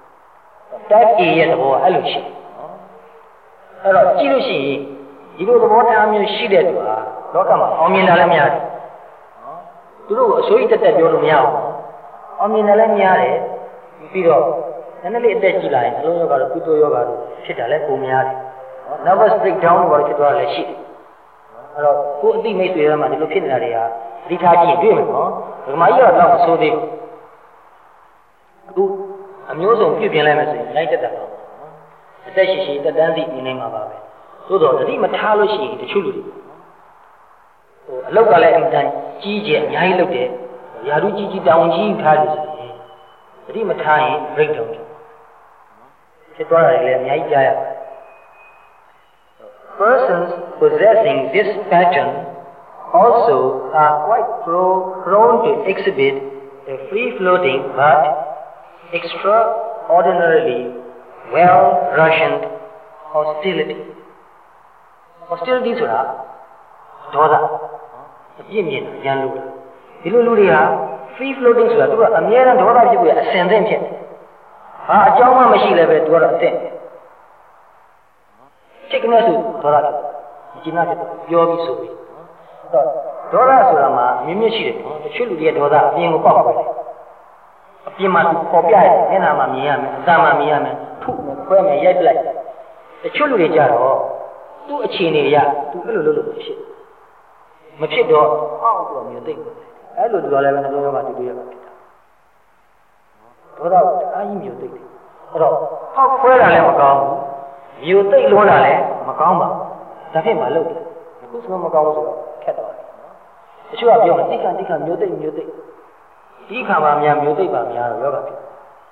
type A ရဲ့သဘောကအဲ့လိုရှိတယ်။အဲ့တော့ကြည့်လို့ရှိရင်ဒီလိုသဘောထားမျိုးရှိတဲ့သူဟာလောကမှာအောင်မြင်တာလည်းများတယ်။သူတို့ကိုအစိုးရတက်တက်ပြောလို့မရဘူး။အောင်မြင်တယ်လည်းများတယ်ပြီးတော့နည်းနည်းလေးအသက်ကြီးလာရင်အလုံးယောဂါတို့ကုသိုလ်ယောဂါတို့ဖြစ်တာလည်းပုံများတယ်။ nervous breakdown ဘာလို့ဖြစ်သွားလဲရှိတယ်အဲ့တော့ကိုယ်အသိမိတ်ဆွေတွေမှာဒီလိုဖြစ်နေတာတွေကဒီထားကြည့်တွေ့မယ်နော်ဒကမာကြီးကတော့တော့မဆိုးသေးဘူးအခုအမျိုးစုံပြည့်ပြင်းလိုက်မယ်ဆိုရင်လိုက်တက်တာတော့အသက်ရှိရှိတက်တန်းစီနေနေမှာပါပဲသို့တော့တတိမထားလို့ရှိရင်တချို့လူတွေဟိုအလောက်ကလည်းအမှန်တန်ကြီးကျယ်အများကြီးလုပ်တယ်ယာရုကြီးကြီးတောင်ကြီးထားလို့ဆိုရင်တတိမထားရင် breakdown ဖြစ်သွားတယ်လည်းအများကြီးကြားရပါတယ် persons possessing this pattern also are quite pro- prone to exhibit a free-floating but extraordinarily well-rationed hostility. Hostility ဆိုတာဒေါသအပြစ်မြင်ရန်လို့ဒီလိုလူတွေက free floating ဆိုတာသူကအမြဲတမ်းဒေါသဖြစ်ပြီးအစင်သင့်ဖြစ်တယ်။ဟာအကြောင်းမှမရှိလည်းပဲသူကတော့အသင့်စိတ်ကနေဆိုဒေါသဖြစ်တယ်။ဒီနာဖြစ်တယ်ပြောပြီးဆိုပြီးဒေါသဆိုတာမှာမြင့်မြင့်ရှိတယ်နော်တချို့လူတွေရဲ့ဒေါသအပြင်ကိုပေါက်သွားတယ်အပြင်မှာပေါ်ပြရတယ်မျက်နှာမှာမြင်ရမယ်အသံမှာမြင်ရမယ်ထုမယ်ခွဲမယ်ရိုက်ပလိုက်တချို့လူတွေကြတော့သူ့အခြေအနေအရသူအဲ့လိုလုပ်လို့ဖြစ်မဖြစ်တော့အောက်တော့မျိုးသိအဲ့လိုပြောလဲပဲနှလုံးရောမှာတူတူရမှာဖြစ်တာဒေါသတအားကြီးမျိုးသိတယ်အဲ့တော့ဖောက်ခွဲတာလည်းမကောင်းဘူးမျိုးသိလွန်းတာလည်းမကောင်းပါဘူးဒါဖြစ်မှလုပ်တယ်အခုဆိုမကောင်းဘူးဆိုတော့ခက်တော့တယ်တချို့ကပြောတယ်တိခါတိခါမျိုးသိမျိုးသိဒီခါမှများမျိုးသိပါများတော့ယောဂဖြစ်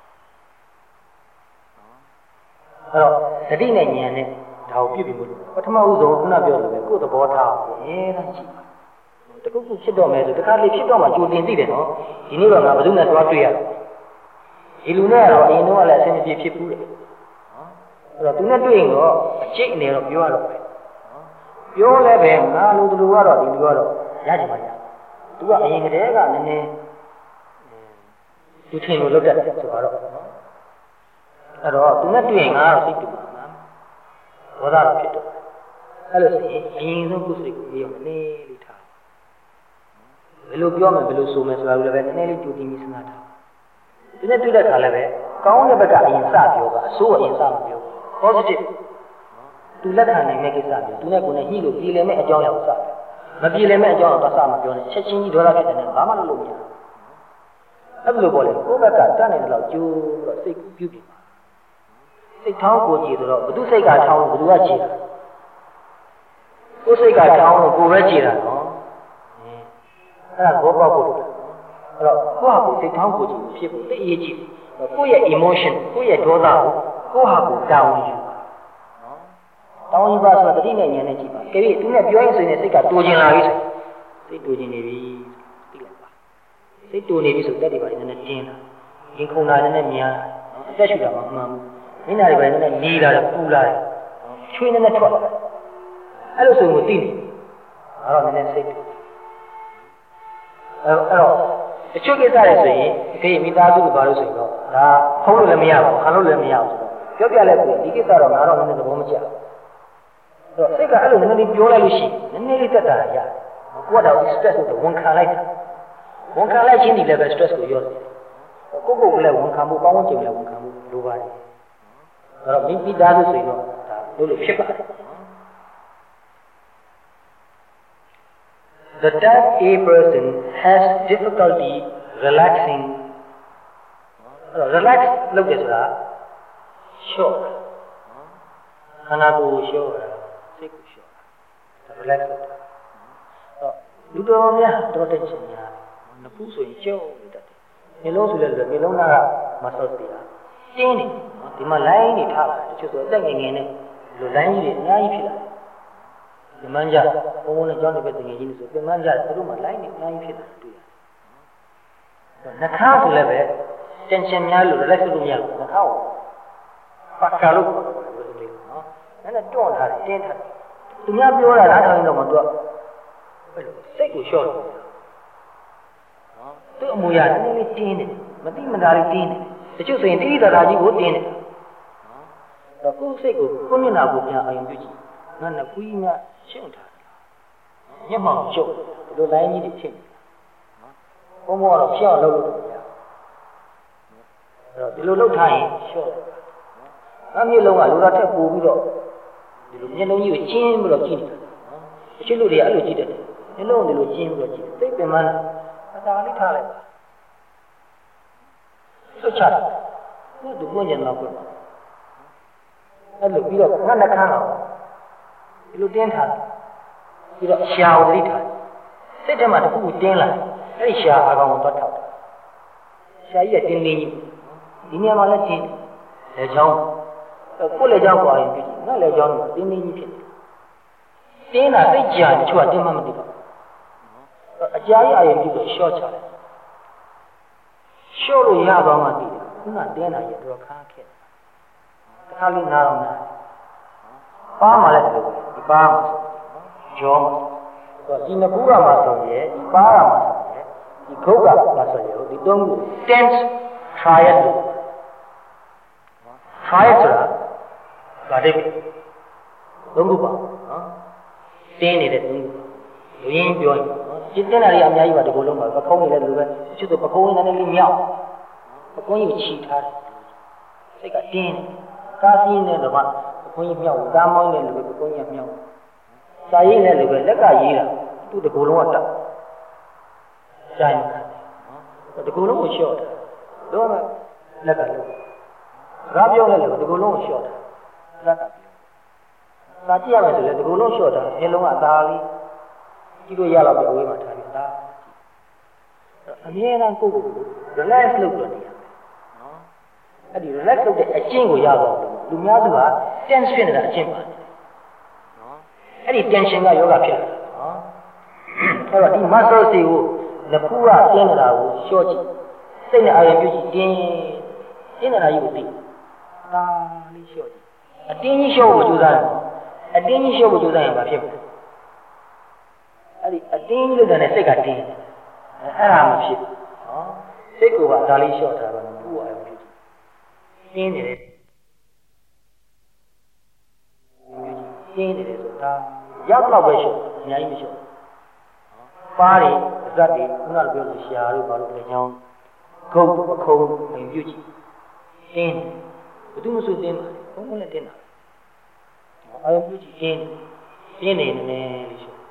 အဲ့တော့တတိနဲ့ဉာဏ်နဲ့ဒါကိုပြုပြီးလို့ပထမဦးဆုံးခုနပြောလို့ပဲကိုယ်သဘောထားကိုအများအားကြည့်ပါတခုခုဖြစ်တော့မယ်ဆိုတခါလေးဖြစ်တော့မှကြိုတင်သိတယ်နော်ဒီနေ့တော့ငါဘယ်သူနဲ့သွားတွေ့ရတော့ဒီလူနဲ့ကတော့အရင်တော့လည်းအဆင်ပြေဖြစ်ဘူးလေနော်အဲ့တော့သူနဲ့တွေ့ရင်တော့အကျိတ်အနေတော့ပြောရတော့ပဲနော်ပြောလဲပဲငါလူတို့ကတော့ဒီလူကတော့ရကြပါရသူကအရင်ကတည်းကနည်းနည်းသူထင်လို့လုပ်တတ်တယ်ဆိုတော့နော်အဲ့တော့သူနဲ့တွေ့ရင်ငါကတော့စိတ်တူပါမှာဒေါသတော့ဖြစ်တော့အဲ့လိုဆိုရင်အရင်ဆုံးကိုယ်စိတ်ကိုအေးအောင်နည်းလေးထားဘယ်လိုပြောမယ်ဘယ်လိုဆိုမယ်ဆိုတာလည်းပဲနည်းနည်းလေးကြိုတင်ပြီးစဉ်းစားထားဒီနဲ့တွေ့တဲ့ခါလည်းပဲကောင်းတဲ့ဘက်ကအရင်စပြောပါအဆိုးအရင်စမပြော positive သူလက်ခံနိုင်တဲ့ကိစ္စမျိုးသူနဲ့ကိုယ်နဲ့ညှိလို့ပြည်လည်မဲ့အကြောင်းအရာကိုစမပြည်လည်မဲ့အကြောင်းအရာတော့စမပြောနဲ့ချက်ချင်းကြီးဒေါသဖြစ်တယ်နဲ့ဘာမှလုပ်လို့မရဘူးအဲ့လိုပေါ့လေကိုယ့်ဘက်ကတတ်နိုင်တဲ့လောက်ကြိုးပြီးတော့စိတ်ပြုပြင်ပါစိတ်ထောင်းကိုကြည့်ဆိုတော့ဘုသူစိတ်ကထောင်းလို့ဘသူကကြည့်တာကိုယ်စိတ်ကထောင်းလို့ကိုယ်ပဲကြည့်တာနော်အဲ့ဒါဘောပေါက်ဖို့လို့အဲ့တော့ကိုယ့်ဟာကိုယ်စိတ်ထောင်းကိုကြည့်ဖြစ်ဖို့သိအရေးကြီးတယ်ကိုယ့်ရဲ့ emotion ကိုယ့်ရဲ့ဒေါသကိုကိုယ့်ဟာကိုယ်တာဝန်ယူပါနော်တာဝန်ယူပါဆိုတာတတိနဲ့ဉာဏ်နဲ့ကြည့်ပါကြည့်သူနဲ့ပြောရင်ဆိုရင်စိတ်ကတိုးကျင်လာပြီစိတ်တိုးကျင်နေပြီသိလိုက်ပါစိတ်တိုးနေပြီဆိုတက်တယ်ပါနည်းနည်းကျင်းလာရင်ခုန်လာနည်းနည်းများနော်အသက်ရှူတာမှမှန်ဘူးမျက်နှာတွေပါနည်းနည်းနေလာတယ်ပူလာတယ်ချွေးနည်းနည်းထွက်လာအဲ့လိုဆိုရင်ကိုသိနေအဲ့တော့နည်းနည်းစိတ်တိုးအဲ့တော့တချို့ကိစ္စတွေဆိုရင်ဒီမိသားစုကဘာလို့ဆိုရင်တော့ဒါဖုံးလို့လည်းမရဘူးခံလို့လည်းမရဘူးဆိုတော့ပြောပြလိုက်ပြီဒီကိစ္စတော့ငါတော့နည်းနည်းသဘောမကျဘူးအဲ့တော့စိတ်ကအဲ့လိုနည်းနည်းပြောလိုက်လို့ရှိရင်နည်းနည်းလေးတက်တာရတယ်ကိုကတော့ stress ကိုဝန်ခံလိုက်တာဝန်ခံလိုက်ချင်းဒီလည်းပဲ stress ကိုရော့တယ်ကိုကိုကလည်းဝန်ခံဖို့ကောင်းကောင်းကြည့်လည်းဝန်ခံဖို့လိုပါတယ်အဲ့တော့မိသားစုဆိုရင်တော့ဒါလို့လို့ဖြစ်ပါတယ်The type A person has difficulty relaxing. Relax လုပ်တယ်ဆိုတာ short. ခန္ဓာကိုယ် short တာစိတ်ကို short တာ relax လုပ်တာအဲ့လူတော်များတော်တဲ့ခြင်းများနဖူးဆိုရင်ကျုံနေတတ်တယ်မျိုးလုံးဆိုလည်းမျိုးလုံးသားက muscle တွေတာတင်းနေဒီမှာ line တွေထားတာတချို့ဆိုအသက်ငယ်ငယ်နဲ့လူ line ကြီးတွေအများကြီးဖြစ်လာတယ်ဒီမှန်းကြဘုံဘုံနဲ့ကြောင်းတဲ့ပဲတကယ်ကြီးလို့ဆိုပြန်မှန်းကြတယ်သူတို့မှ line တွေအများကြီးဖြစ်လာတွေ့ရတယ်နှာခါဆိုလည်းပဲ tension များလို့ relax လုပ်လို့မရဘူးနှာခါကိုပတ်ကာလို့ပြောတယ်နော်အဲ့ဒါတွန့်ထားတယ်တင်းထားတယ်သူများပြောတာလားထောင်ရင်တော့မှသူကအဲ့လိုစိတ်ကို short တယ်နော်သူ့အမူအရာနည်းနည်းလေးတင်းတယ်မတိမတာလေးတင်းတယ်တချို့ဆိုရင်တိတိတသာကြီးကိုတင်းတယ်နော်တော့ကိုယ်စိတ်ကိုကိုယ်မျက်နှာကိုပြန်အာရုံပြုကြည့်ငါနဲ့ခွေးများရှင်းထားတယ်မျက်မှောင်ကျုပ်ဒီလို line ကြီးတွေဖြစ်နေနော်ဘုံဘုံကတော့ဖြောင်းလုပ်လို့မရအဲ့တော့ဒီလိုလုပ်ထားရင်ရှော့တယ်ငါမျိုးလုံးကလူတော်ထက်ပိုပြီးတော့ဒီလိုမျက်လုံးကြီးကိုကျင်းပြီးတော့ကြည့်နေတာနော်တချို့လူတွေကအဲ့လိုကြည့်တယ်မျက်လုံးဒီလိုကျင်းပြီးတော့ကြည့်သိပင်မလားအသာလေးထားလိုက်ပါဆွတ်ချတာဘုသူဘုညံတော့ပြောအဲ့လိုပြီးတော့ငါနှခမ်းတော့ဒီလိုတင်းထားပြီးတော့ရှာကိုသိထားစိတ်ထဲမှာတစ်ခုခုတင်းလာအဲ့ဒီရှာအကောင်ကိုသွားထောက်တယ်ရှာကြီးကတင်းတင်းကြီးဒီနေရာမှာလည်းတင်းလေချောင်းကိုယ်လေချောင်းကိုအရင်ပြီးငါလေချောင်းကတင်းတင်းကြီးဖြစ်တယ်တင်းတာသိကြတချို့ကတင်းမှမသိတော့အကြာကြီးအရင်ပြီးတော့ရှော့ချတယ်ရှော့လို့ရသွားမှသိတယ်ခုနတင်းတာရတော့ခါခဲ့တခါလေးနားအောင်နားပါမှလည်းဒီပါမှာကြောဆိုဒီနှစ်ခုကမှဆိုရဲဒီပါကမှဆိုရဲဒီခုတ်ကမှဆိုရဲဒီသုံးခု tense triad triad ဆိုတာဗာတိသုံးခုပါနော်တင်းနေတဲ့သုံးခုလူရင်းပြောရင်နော်ဒီတင်းတာတွေအများကြီးပါဒီကုလုံးပါပခုံးနေလည်းလူပဲချစ်တော့ပခုံးနေတယ်လေးမြောက်ပခုံးကြီးချီထားတယ်စိတ်ကတင်းကားစီးနေတော့မှပခုံးကြီးမြောက်ကားမောင်းနေလူပဲပခုံးကြီးမြောက်စာရေးနေလူပဲလက်ကရေးတာသူ့ဒီကုလုံးကတက်ဆိုင်နော်ဒီကုလုံးကိုလျှော့တာတော့လက်ကလို့ကားပြောလဲလို့ဒီကုလုံးကိုလျှော့တာလက်ကပြောစာကြည့်ရမယ်ဆိုလေဒီကုလုံးလျှော့တာမျက်လုံးကသားလေးကြည့်လို့ရတော့ပြဝေးမှာထားပြီးသားအမြဲတမ်းကိုယ့်ကိုယ် relax လုပ်လို့နေရမယ်နော်အဲ့ဒီ relax လုပ်တဲ့အကျင့်ကိုရတော့လူများစုက tense ဖြစ်နေတာအကျင့်ပါနော်အဲ့ဒီ tension ကယောဂဖြစ်တယ်နော်အဲ့တော့ဒီ muscle တွေကိုလက်ဖူးကတင်းနေတာကိုလျှော့ကြည့်စိတ်နဲ့အာရုံပြုကြည့်တင်းတင်းနေတာကြီးကိုသိဒါလေးလျှော့ကြည့်အတင်းကြီးလျှော့ဖို့ကြိုးစားတယ်အတင်းကြီးလျှော့ဖို့ကြိုးစားရင်ဘာဖြစ်မလဲအဲ့ဒီအတင်းကြီးလို့တဲ့စိတ်ကတင်းအဲ့ဒါမဖြစ်နော်စိတ်ကဒါလေးလျှော့ထားတော့ဘူးအာရုံပြုကြည့်တင်းနေတယ်တင်းနေတယ်ဆိုတာရောက်တော့ပဲလျှော့အများကြီးမလျှော့ပါးတွေအသက်တွေခုနကပြောလို့ရှာတို့ဘာလို့လဲကြောင်းဂုတ်ခုံဝင်ပြုကြည့်တင်းဘယ်သူမှမဆိုတင်းပါဘုံဘုံနဲ့တင်းတာအာရုံပြုကြည့်တင်းတင်းနေနေလို့ဆို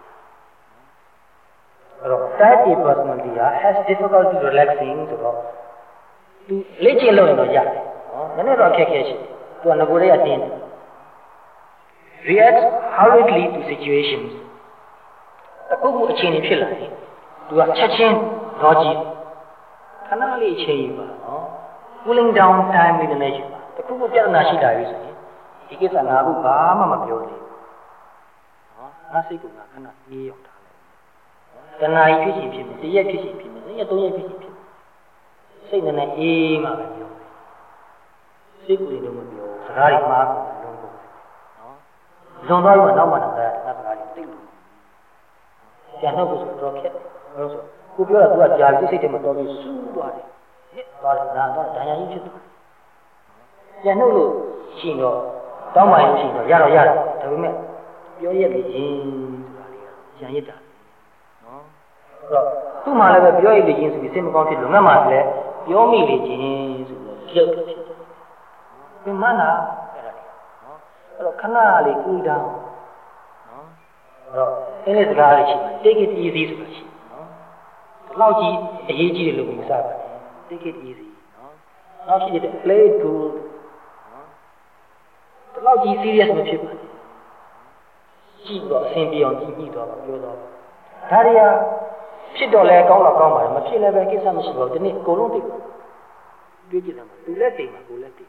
အဲ့တော့ type A personality has difficulty relaxing ဆိုတော့သူလေ့ကျင့်လို့တော့ရတယ်နော်နည်းနည်းတော့အခက်ခဲရှိတယ်သူကငကိုတွေကတင်း react hurriedly to situations အခုခုအခြေအနေဖြစ်လာတယ်သူကချက်ချင်းတော့ကြည့်ခဏလေးအချိန်ယူပါနော် cooling down time လေးနည်းနည်းယူပါတခုခုပြဿနာရှိလာပြီဆိုရင်ဒီကိစ္စငါအခုဘာမှမပြောသေးဘူးနော်ငါစိတ်ကငါခဏအေးရောက်တာလေတဏှာကြီးဖြစ်ချင်ဖြစ်မယ်တရက်ဖြစ်ချင်ဖြစ်မယ်ရက်သုံးရက်ဖြစ်ချင်ဖြစ်မယ်စိတ်နည်းနည်းအေးမှပဲပြောမယ်စိတ်ကိုယ်လည်းမပြောစကားတွေမှားကုန်လုံးကုန်နော်လွန်သွားလို့နောက်မှတော့ငါစကားတွေတိတ်လို့ပြန်တော့ကိုဆိုတော့ခက်တယ်ဆိုကိုပြောတာ तू ကကြာပြီစိတ်ထဲမှာတော်ပြီးစူးသွားတယ်ဟစ်သွားတယ်နာတော့ဒဏ်ရာကြီးဖြစ်သွားပြန်နှုတ်လို့ရှိတော့တောင်းပါရင်ရှိတော့ရတော့ရတယ်ဒါပေမဲ့ပြောရက်လေချင်းဆိုတာလေးကရံရစ်တာနော်အဲ့တော့သူ့မှာလည်းပဲပြောရက်လေချင်းဆိုပြီးစိတ်မကောင်းဖြစ်လို့ငါမှလည်းပြောမိလေချင်းဆိုတော့ကြောက်ဖြစ်တယ်ပြန်မနာအဲ့ဒါလေးနော်အဲ့တော့ခဏလေးကူးတောင်းအဲ့တော့အဲ့ဒီစကားလေးရှိတယ် take it easy ဆိုတာရှိတယ်နော်ဒီလောက်ကြီးအရေးကြီးတယ်လို့ပြောစားပါတယ် take it easy နော်နောက်ရှိတယ် play it cool နော်ဒီလောက်ကြီး serious မဖြစ်ပါနဲ့ကြည့်တော့အဆင်ပြေအောင်ကြည့်ပြီးတော့ပြောတော့ဒါတွေကဖြစ်တော့လဲကောင်းတော့ကောင်းပါတယ်မဖြစ်လည်းပဲကိစ္စမရှိပါဘူးဒီနေ့အကုန်လုံးသိတယ်တွေးကြည့်တယ်မှာသူလည်းသိမှာကိုလည်းသိ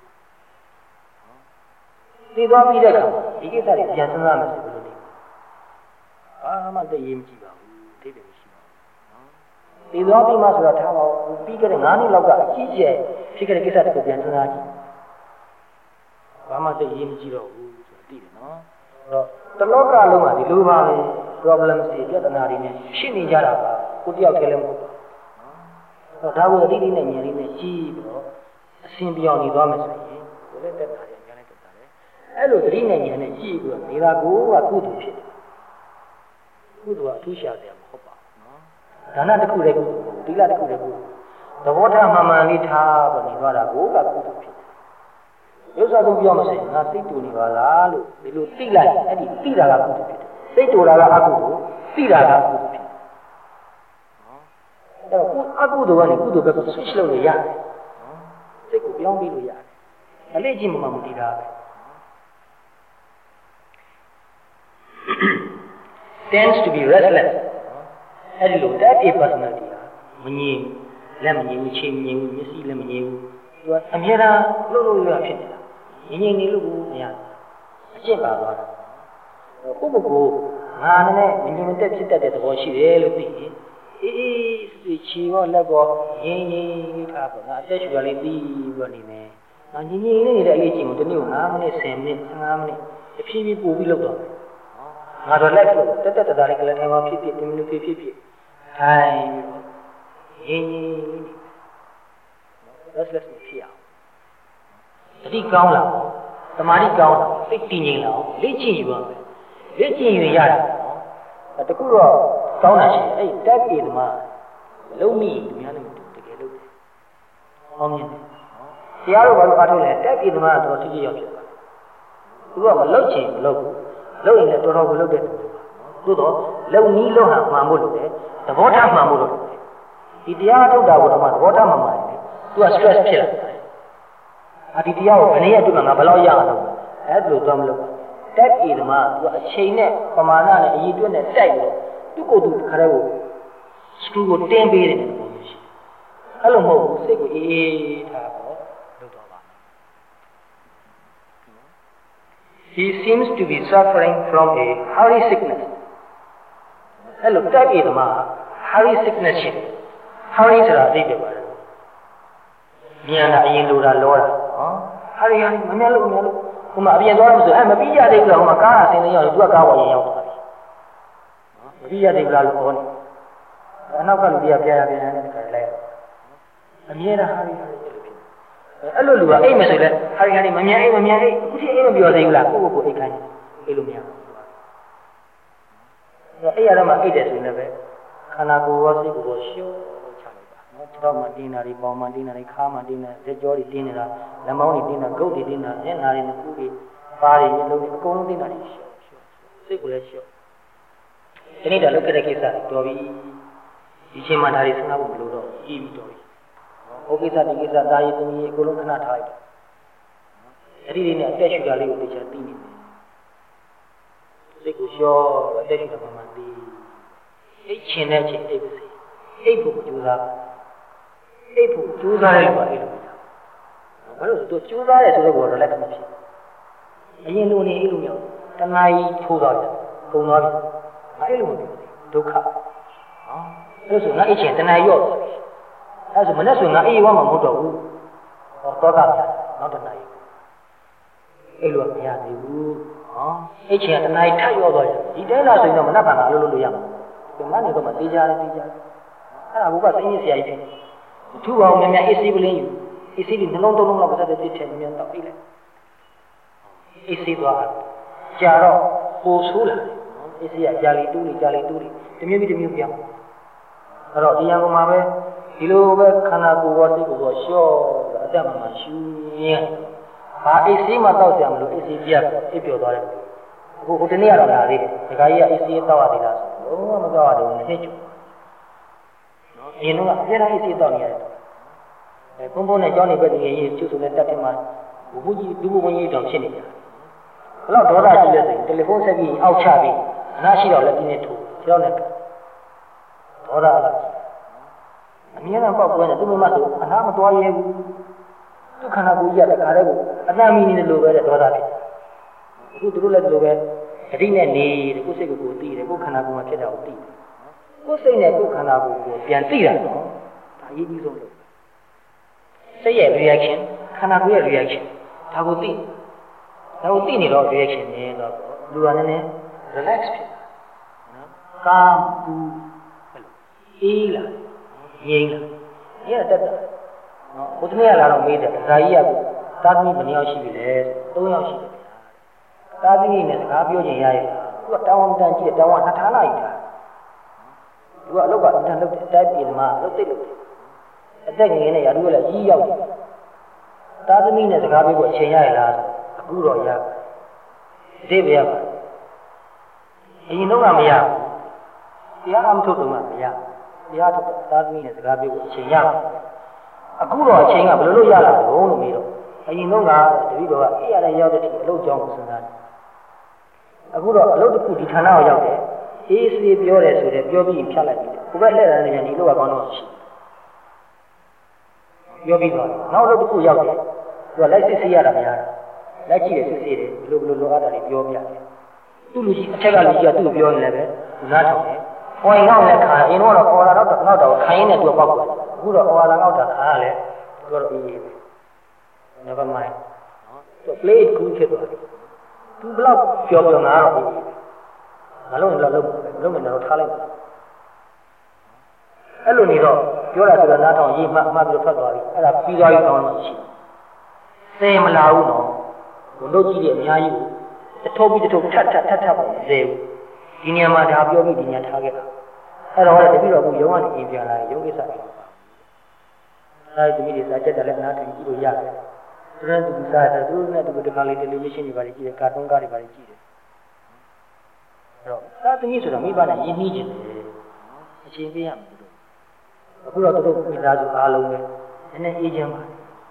သိသွားပြီးတဲ့အခါဒီကိစ္စတွေပြန်စဉ်းစားမယ်ဆိုလို့သိဘာမှသိရင်မကြည့်ပါဘူးသိတယ်မရှိပါဘူးသိသွားပြီးမှဆိုတော့ထားပါဦးပြီးခဲ့တဲ့ငါးနှစ်လောက်ကအကြီးကျယ်ဖြစ်ခဲ့တဲ့ကိစ္စတွေကိုပြန်စဉ်းစားကြည့်ဘာမှသိရင်မကြည့်တော့ဘူးဆိုတာသိတယ်နော်အဲ့တော့တလောကလုံးကဒီလိုပါပဲ problem တွေပြဿနာတွေနဲ့ဖြစ်နေကြတာပါကိုတယောက်တည်းလည်းမဟုတ်ဘူးနော်အဲ့တော့ဒါကိုအတိအကျနဲ့ဉာဏ်လေးနဲ့ကြည့်ပြီးတော့အဆင်ပြေအောင်နေသွားမယ်ဆိုရင်ကိုလည်းတက်တာတယ်ဉာဏ်နဲ့တက်တာတယ်အဲ့လိုသတိနဲ့ဉာဏ်နဲ့ကြည့်ပြီးတော့နေတာကိုကကုသိုလ်ဖြစ်တယ်ကုသိုလ်ကအထူးရှာတယ်မဟုတ်ပါဘူးနော်ဒါနတစ်ခုတည်းကုသိုလ်သီလတစ်ခုတည်းကုသိုလ်သဘောထားမှန်မှန်လေးထားပြီးနေသွားတာကိုကကုသိုလ်ဖြစ်တယ်ရုပ်စာဆုံးပြောမစင်ငါစိတ်တူနေပါလားလို့ဒီလိုသိလိုက်အဲ့ဒီသိတာကကုသိုလ်ဖြစ်တယ်စိတ်တူတာကအကုသိုလ်သိတာကကုသိုလ်ဖြစ်တယ်နော်အဲ့တော့အကုသိုလ်ကနေကုသိုလ်ဘက်ကို switch လုပ်လို့ရတယ်နော်စိတ်ကိုပြောင်းပြီးလို့ရတယ်အလေးချင်းမှမတည်တာပဲ tends to be restless အဲ့ဒီလို type A personality မငြင်းလက်မငြင်းဘူးချိန်မငြင်းဘူးမျက်စိလည်းမငြင်းဘူးသူကအမြဲတမ်းလှုပ်လို့ရဖြစ်နေတာငြင်းငြင်းနေလို့ကိုမရအကျင့်ပါသွားတာကိုယ့်ကိုယ်ကိုငါနဲ့မငြိမ်မသက်ဖြစ်တတ်တဲ့သဘောရှိတယ်လို့သိရင်အေးအေးချီရောလက်ကောရင်းရင်းထားပါငါအသက်ရှူရလေးပြီးပြီးတော့နေမယ်ငါငြိမ်ငြိမ်လေးနေတဲ့အရေးချင်းကိုတနေ့ကို၅မိနစ်၁၀မိနစ်၁၅မိနစ်အဖြည်းဖြည်းပို့ပြီးလုပ်တော့မယ်ငါတော့လက်လို့တက်တက်တတာလေးကလည်းထိုင်မှာဖြစ်ဖြစ်ဒီမိနစ်ဖြစ်ဖြစ်ဖြစ်ထိုင်ရင်းရင်း restless ဖြစ်အောင်တတိကောင်းလာသမာဓိကောင်းလာစိတ်တည်ငြိမ်လာအောင်လေ့ကျင့်ယူရမယ်လေ့ကျင့်ယူရတယ်တခုတော့ကောင်းတာရှိအဲ့တက်ပြေသမားလုံးမိသူများနဲ့တကယ်လို့အောင်မြင်တယ်တရားတော်ဘာလို့အားထုတ်လဲတက်ပြေသမားတော့သိကြရောက်ဖြစ်သွားသူကမလုတ်ချင်မလုတ်ဘူးလုတ်ရင်လည်းတော်တော်ကိုလုတ်တဲ့သို့တော့လုံနီးလုံဟာမှန်ဖို့လုပ်တယ်သဘောထားမှန်ဖို့လုပ်တယ်ဒီတရားထုတ်တာကတော့မှသဘောထားမှန်ပါတယ်သူက stress ဖြစ်လာတယ်အဒီတရားကိုဘယ်နည်းအတွက်မှငါဘယ်လောက်ရအောင်လုပ်အဲ့ဒါလိုသွားမလို့တက်ပြေသမားသူကအချိန်နဲ့ပမာဏနဲ့အရေးအတွက်နဲ့တိုက်လို့သူ့ကိုယ်သူခါတဲ့ကိုစကရူကိုတင်းပေးတယ်ပုံမျိုးရှိအဲ့လိုမဟုတ်ဘူးစိတ်ကိုအေးအေးထားတော့လုပ်တော့ပါမယ် He seems to be suffering from a hurry sickness အဲ့လိုတက်ပြေသမား hurry sickness ရှိတယ် hurry ဆိုတာအသိပဲပါတယ်မြန်တာအရင်လိုတာလောတာနော် hurry hurry မမြတ်လို့မမြတ်လို့ဟိုမှာအပြင်သွားလို့ဆိုအဲ့မပြီးကြသေးဘူးလားဟိုမှာကားအဆင်းနေရောက်သူကကားဝရင်ရောက်သွားပြီမပြီးရသေးဘူးလားလို့ဟောနေအနောက်ကလူတွေကပြရပြန်နေတဲ့ခါလိုက်အမြဲတမ်းဟာရီဟာရီအဲ့လိုဖြစ်အဲ့လိုလူကအိတ်မယ်ဆိုလဲဟာရီဟာရီမမြင်အိတ်မမြင်အိတ်အခုထိအိတ်မပြောသေးဘူးလားကိုယ့်ကိုယ်ကိုအိတ်ခိုင်းအိတ်လို့မရဘူးအဲ့အဲ့ရတော့မှအိတ်တယ်ဆိုရင်လည်းပဲခန္ဓာကိုယ်ရောစိတ်ကိုယ်ရောရှုပ်ချလိုက်ပါနော်ခြေထောက်မှာတင်းတာတွေပေါင်မှာတင်းတာတွေခါမှာတင်းတာလက်ကြောတွေတင်းနေတာလက်မောင်းတွေတင်းတာဂုတ်တွေတင်းတာညနာတွေကူတွေပါးတွေမျက်လုံးတွေအကုန်လုံးတင်းတာတွေရှုပ်ရှုပ်စိတ်ကိုယ်လည်းရှုပ်ဒီနေ့တော့လုတ်ခဲ့တဲ့ကိစ္စတော်ပြီဒီချိန်မှာဒါတွေစဉ်းစားဖို့မလိုတော့ကြည့်ပြီးတော့ဟိုကိစ္စဒီကိစ္စဒါရည်သမီးအကုန်လုံးခဏထားလိုက်တော့အဲ့ဒီလေးနဲ့အသက်ရှူတာလေးကိုသိချာသိနေတယ်စိတ်ကိုလျှော့အသက်ရှူတာမှမှသိအိတ်ချင်တဲ့ချိန်အိတ်ပါစေအိတ်ဖို့ကြိုးစားအိတ်ဖို့ကြိုးစားလိုက်ပါအဲ့လိုဘာလို့ဆိုတော့ကြိုးစားရဲဆိုတော့တော့လက်မဖြစ်အရင်လိုနေအိတ်လို့မရဘူးတဏှာကြီးထိုးသွားတယ်ကုန်သွားပြီအဲ့လိုမဖြစ်ဒုက္ခနော်အဲ့လိုဆိုငါအိတ်ချင်တဏှာရော့အဲ့ဆိုမနဲ့ဆိုငါအေးဝါမှမဟုတ်တော့ဘူးဟောတော့ကပြနောက်တဏှာကြီးအဲ့လိုမရသေးဘူးဟောအိတ်ချင်တဏှာကြီးထပ်ရော့သွားတယ်ဒီတိုင်းလာဆိုရင်တော့မနှက်ပါငါအလုပ်လုပ်လို့ရမှာဒီမနေတော့မှတေးကြတယ်တေးကြတယ်အဲ့ဒါဘုရားစိတ်ကြီးဆရာကြီးဖြစ်ထူအောင်မြန်မြန်အေးစီးပလင်းယူအေးစီးပြီးနှလုံးသုံးလုံးလောက်ပတ်သက်တဲ့ဖြစ်တယ်မြန်တော့ပြေးလိုက်အေးစီးသွားကြာတော့ပိုဆိုးလာတယ်အေးစီးကကြာလီတူးလီကြာလီတူးလီတမျိုးပြီးတမျိုးပြောင်းအဲ့တော့ဒီရန်ကုန်မှာပဲဒီလိုပဲခန္ဓာကိုယ်ရောစိတ်ကိုယ်ရောလျှော့အတက်မှမှရှူရင်းဘာအေးစီးမှတောက်ကြမလို့အေးစီးပြတ်အိပ်ပျော်သွားတယ်အခုဟိုတနေ့ကတော့လာသေးတယ်ဒီခါကြီးကအေးစီးတောက်ရသေးလားဆိုတော့မတောက်ရတော့နှစ်ချုပ်နော်အရင်တော့အပြည့်အစုံအေးစီးတောက်နေရတယ်အဲပုံပုံနဲ့ကြောင်းနေပဲတကယ်ကြီးကျုပ်ဆိုတဲ့တက်တယ်မှာဘုဘူးကြီးဒုဘဝင်ကြီးတောင်ဖြစ်နေကြဘယ်တော့ဒေါသရှိလဲဆိုရင်တယ်လီဖုန်းဆက်ပြီးအောက်ချပြီးအနားရှိတော့လက်ပြင်းနဲ့ထိုးကြောက်နေဒေါသအလားအမြဲတမ်းပေါက်ကွဲနေသူ့မိမဆိုအနားမသွားရဲဘူးသူခန္ဓာကိုယ်ကြီးကတခါတည်းကိုအတမ်းမီနေတယ်လို့ပဲတဲ့ဒေါသဖြစ်အခုသူတို့လည်းဒီလိုပဲအတိနဲ့နေတယ်ကိုယ်စိတ်ကိုကိုယ်သိတယ်ကိုယ်ခန္ဓာကိုယ်မှာဖြစ်တာကိုသိတယ်ကိုယ်စိတ်နဲ့ကိုယ်ခန္ဓာကိုယ်ကိုပြန်သိတာနော်ဒါအရေးကြီးဆုံးလို့စိတ်ရဲ့ reaction ခန္ဓာကိုယ်ရဲ့ reaction ဒါကိုသိဒါကိုသိနေတော့ reaction နေတော့လူကလည်းနည်း relax ဖြစ်နော်ကာပူအဲ့လိုအေးလာငြိမ်လာအဲ့ဒါတက်တာနော်ဘုရားကလာတော့မေးတယ်ဒါကြီးကတာသမီဘယ်နှယောက်ရှိပြီလဲသုံးယောက်ရှိတယ်တာသမီနဲ့စကားပြောချင်ရရဲ့သူကတောင်းတန်ကြည့်တယ်တောင်းကနှစ်ဌာနကြီးတာသူကအလုပ်ကအတန်လုပ်တယ်တိုက်ပြည်သမားလုပ်သိလုပ်တယ်အသက်ငယ်ငယ်နဲ့ရာထူးကလည်းကြီးရောက်တယ်တာသမီနဲ့စကားပြောဖို့အချိန်ရရလားအခုတော့ရဒီပဲရပါအရင်တော့ကမရဘူးတရားအမထုတ်တော့မှမရတရားထုတ်တာသမီနဲ့စကားပြောဖို့အချိန်ရအခုတော့အချိန်ကဘယ်လိုလုပ်ရလာလို့လို့မေးတော့အရင်တော့ကတပည့်တော်ကအေးရတဲ့ရောက်တဲ့ဒီအလုပ်ကြောင်းကိုစဉ်းစားတယ်အခုတော့အလုပ်တစ်ခုဒီဌာနကိုရောက်တယ်အေးစေးပြောတယ်ဆိုတဲ့ပြောပြီးဖြတ်လိုက်ပြီကိုယ်ပဲလှည့်လာနေပြန်ဒီလိုကကောင်းတော့ရှိပြောပြီးတော့နောက်တော့တစ်ခုရောက်တယ်သူကလိုက်စစ်ဆေးရတာမရဘူးလိုက်ကြည့်တယ်စစ်ဆေးတယ်ဘယ်လိုဘယ်လိုလိုအပ်တာတွေပြောပြတယ်သူ့လူကြီးအထက်ကလူကြီးကသူ့ကိုပြောနေတယ်ပဲနားထောင်တယ်ဟောရင်ငေါ့လည်းခါအင်းတော့အော်လာတော့ငေါ့တော့ခိုင်းနေသူ့ပေါက်တယ်အခုတော့အော်လာငေါ့တာခါရလဲသူတော့ပြီး never mind နော်သူ play it cool ဖြစ်သွားတယ်သူဘလောက်ပြောပြောငါတော့ငါလုံးလည်းလုံးလုံးမယ်တော့ထားလိုက်အဲ့လိုနေတော့ပြောတာဆိုတော့နားထောင်ရေးမှမှပြီးတော့ထွက်သွားပြီအဲ့ဒါပြီးသွားပြီကောင်းလို့ရှိသိမလာဘူးနော်ဘုံတို့ကြည့်တယ်အများကြီးတထုပ်ပြီးတထုပ်ထပ်ထပ်ထပ်ထပ်ပေါ့သေဘူးဒီနေရာမှာဒါပြောပြီးဒီနေရာထားခဲ့တာအဲ့တော့တပည့်တော်ကရုံးကနေအင်ပြန်လာရုံးကိစ္စဖြစ်ပါအဲ့ဒီတပည့်တွေစာချက်တယ်လည်းအနားထိုင်ကြည့်လို့ရတယ်သူတို့တူစားတယ်သူတို့နဲ့တူတခါလေးတယ်လီဗီရှင်းတွေပါကြည့်တယ်ကာတွန်းကားတွေပါကြည့်တယ်အဲ့တော့သာသမီဆိုတာမိဘနဲ့ရင်းနှီးခြင်းတယ်အချင်းပေးရမယ်တို့အခုတော့သူတို့မိသားစုအားလုံးပဲနည်းနည်းအေးချမ်းပါ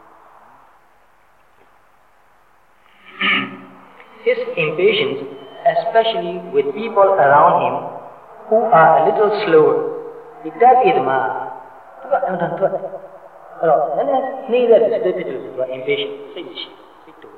His impatience, especially with people around him who are a little slower, the that is ma. Tu kan entah tu. Kalau mana ni dia sedikit tu tu impatient, sedikit, sedikit.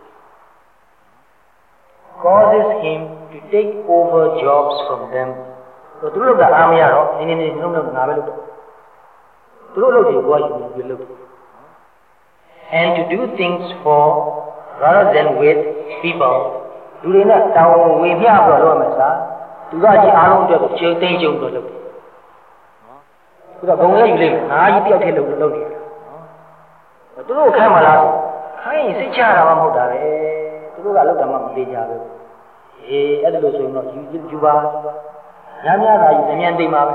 Causes him to take over jobs from them. So tu loh dah amya ro, ini ni ni loh ngawe loh. Tu loh dia buat ini loh. And to do things for rather than with people. လူတွေနဲ့တောင်းဝေမျှပြီးတော့လုပ်မယ်စားသူကကြီးအားလုံးအတွက်ကိုကျိန်းသိမ်းကျုံတော့လုပ်တယ်နော်သူကဘုံလေးယူလိုက်ငါးကြီးတယောက်တည်းလုပ်လုပ်နေတာနော်သူတို့ခိုင်းမလားခိုင်းရင်စိတ်ချရတာမှမဟုတ်တာပဲသူတို့ကလုပ်တာမှမသေးကြဘူးအေးအဲ့ဒါလို့ဆိုရင်တော့ယူယူပါညများသာယူမြန်သိမ်းပါပဲ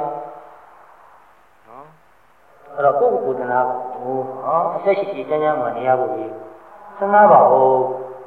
နော်အဲ့တော့ကိုယ့်ကိုယ်ကိုယ်တနာဟိုဟောအသက်ရှိရှိကျန်းကျန်းမှနေရဖို့ကြီးစဉ်းစားပါဦး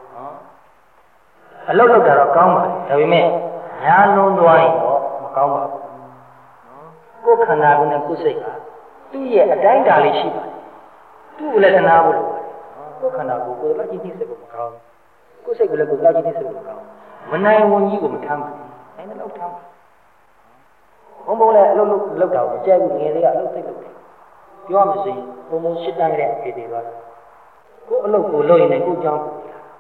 အလုပ်လုပ်တာတော့ကောင်းပါဒါပေမဲ့ညာလုံးသွားရင်တော့မကောင်းပါဘူးနော်ကိုယ်ခန္ဓာကိုယ်နဲ့ကိုယ်စိတ်ကသူ့ရဲ့အတိုင်းဓာတ်လေးရှိပါတယ်သူ့ကိုလည်းသနာဖို့လိုပါတယ်ကိုယ်ခန္ဓာကိုယ်ကိုယ်လည်းကြည့်သိစိတ်ကိုမကောင်းဘူးကိုယ်စိတ်ကိုလည်းကိုယ်လည်းကြည့်သိစိတ်ကိုမကောင်းမနိုင်ဝန်ကြီးကိုမထမ်းပါဘူးနိုင်တယ်လို့ထမ်းပါဘုံဘုံလည်းအလုပ်လုပ်လုပ်တာကိုကြိုက်ဘူးငယ်လေးကအလုပ်သိလုပ်တယ်ပြောမှဆိုရင်ဘုံဘုံရှစ်တန်းကလေးအဖေတွေသွားကိုယ်အလုပ်ကိုလုပ်ရင်လည်းကိုယ်ကြောင်းကို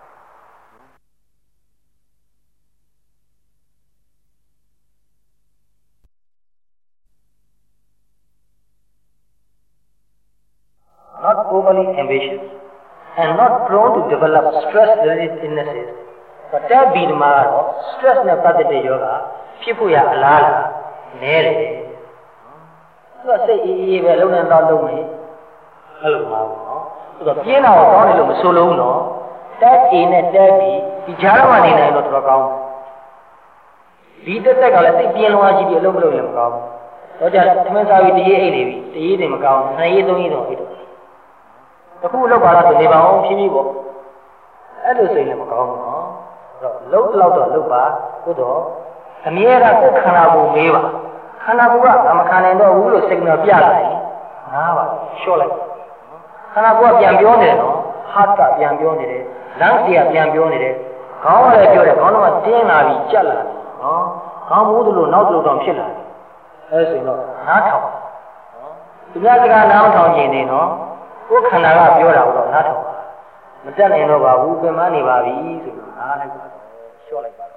not overly ambitious and not prone to develop stress-related illnesses. But that be the matter, stress နဲ့ပတ်သက်တဲ့ယောဂဖြစ်ဖို့ရအလားလားနည်းတယ်။သူကစိတ်အေးအေးပဲလုံးနေတော့လုံးနေအဲ့လိုမဟုတ်ဘူးနော်။သူကပြင်းတာကိုကောင်းတယ်လို့မဆိုလို့နော်။တက် A နဲ့တက် B ဒီကြားထဲမှာနေနိုင်တော့တော်တော်ကောင်း။ဒီတက်တက်ကလည်းစိတ်ပြင်းလွားကြီးပြီးအလုံးမလုံးလည်းမကောင်းဘူး။တော့ကြသမင်းစားပြီးတရေအိတ်နေပြီ။တရေတွေမကောင်းဘူး။နှစ်ရေသုံးရေတော့အိတ်တော့တခုလောက်ပါတော့နေပါအောင်ဖြည်းဖြည်းပေါ့အဲ့လိုစိတ်လည်းမကောင်းဘူးနော်အဲ့တော့လှုပ်တော့တော့လှုပ်ပါသို့တော့အမြဲတမ်းကိုယ်ခန္ဓာကိုယ်မေးပါခန္ဓာကိုယ်ကမခံနိုင်တော့ဘူးလို့ signal ပြလာရင်နားပါရှော့လိုက်ခန္ဓာကိုယ်ကပြန်ပြောနေတယ်နော် heart ကပြန်ပြောနေတယ် lungs ကပြန်ပြောနေတယ်ခေါင်းကလည်းပြောတယ်ခေါင်းတော့တင်းလာပြီးကြက်လာတယ်နော်ခေါင်းမိုးသလိုနောက်သလိုတော့ဖြစ်လာတယ်အဲ့ဆိုရင်တော့နားထောင်နော်သူများစကားနားမထောင်ခြင်းနေနော်ကိုယ်ခန္ဓာကပြောတာတော့နားထောင်ပါမတက်နိုင်တော့ပါဘူးပြန်မနေပါပြီဆိုပြီးနားလိုက်ပါတော့လျှော့လိုက်ပါတော့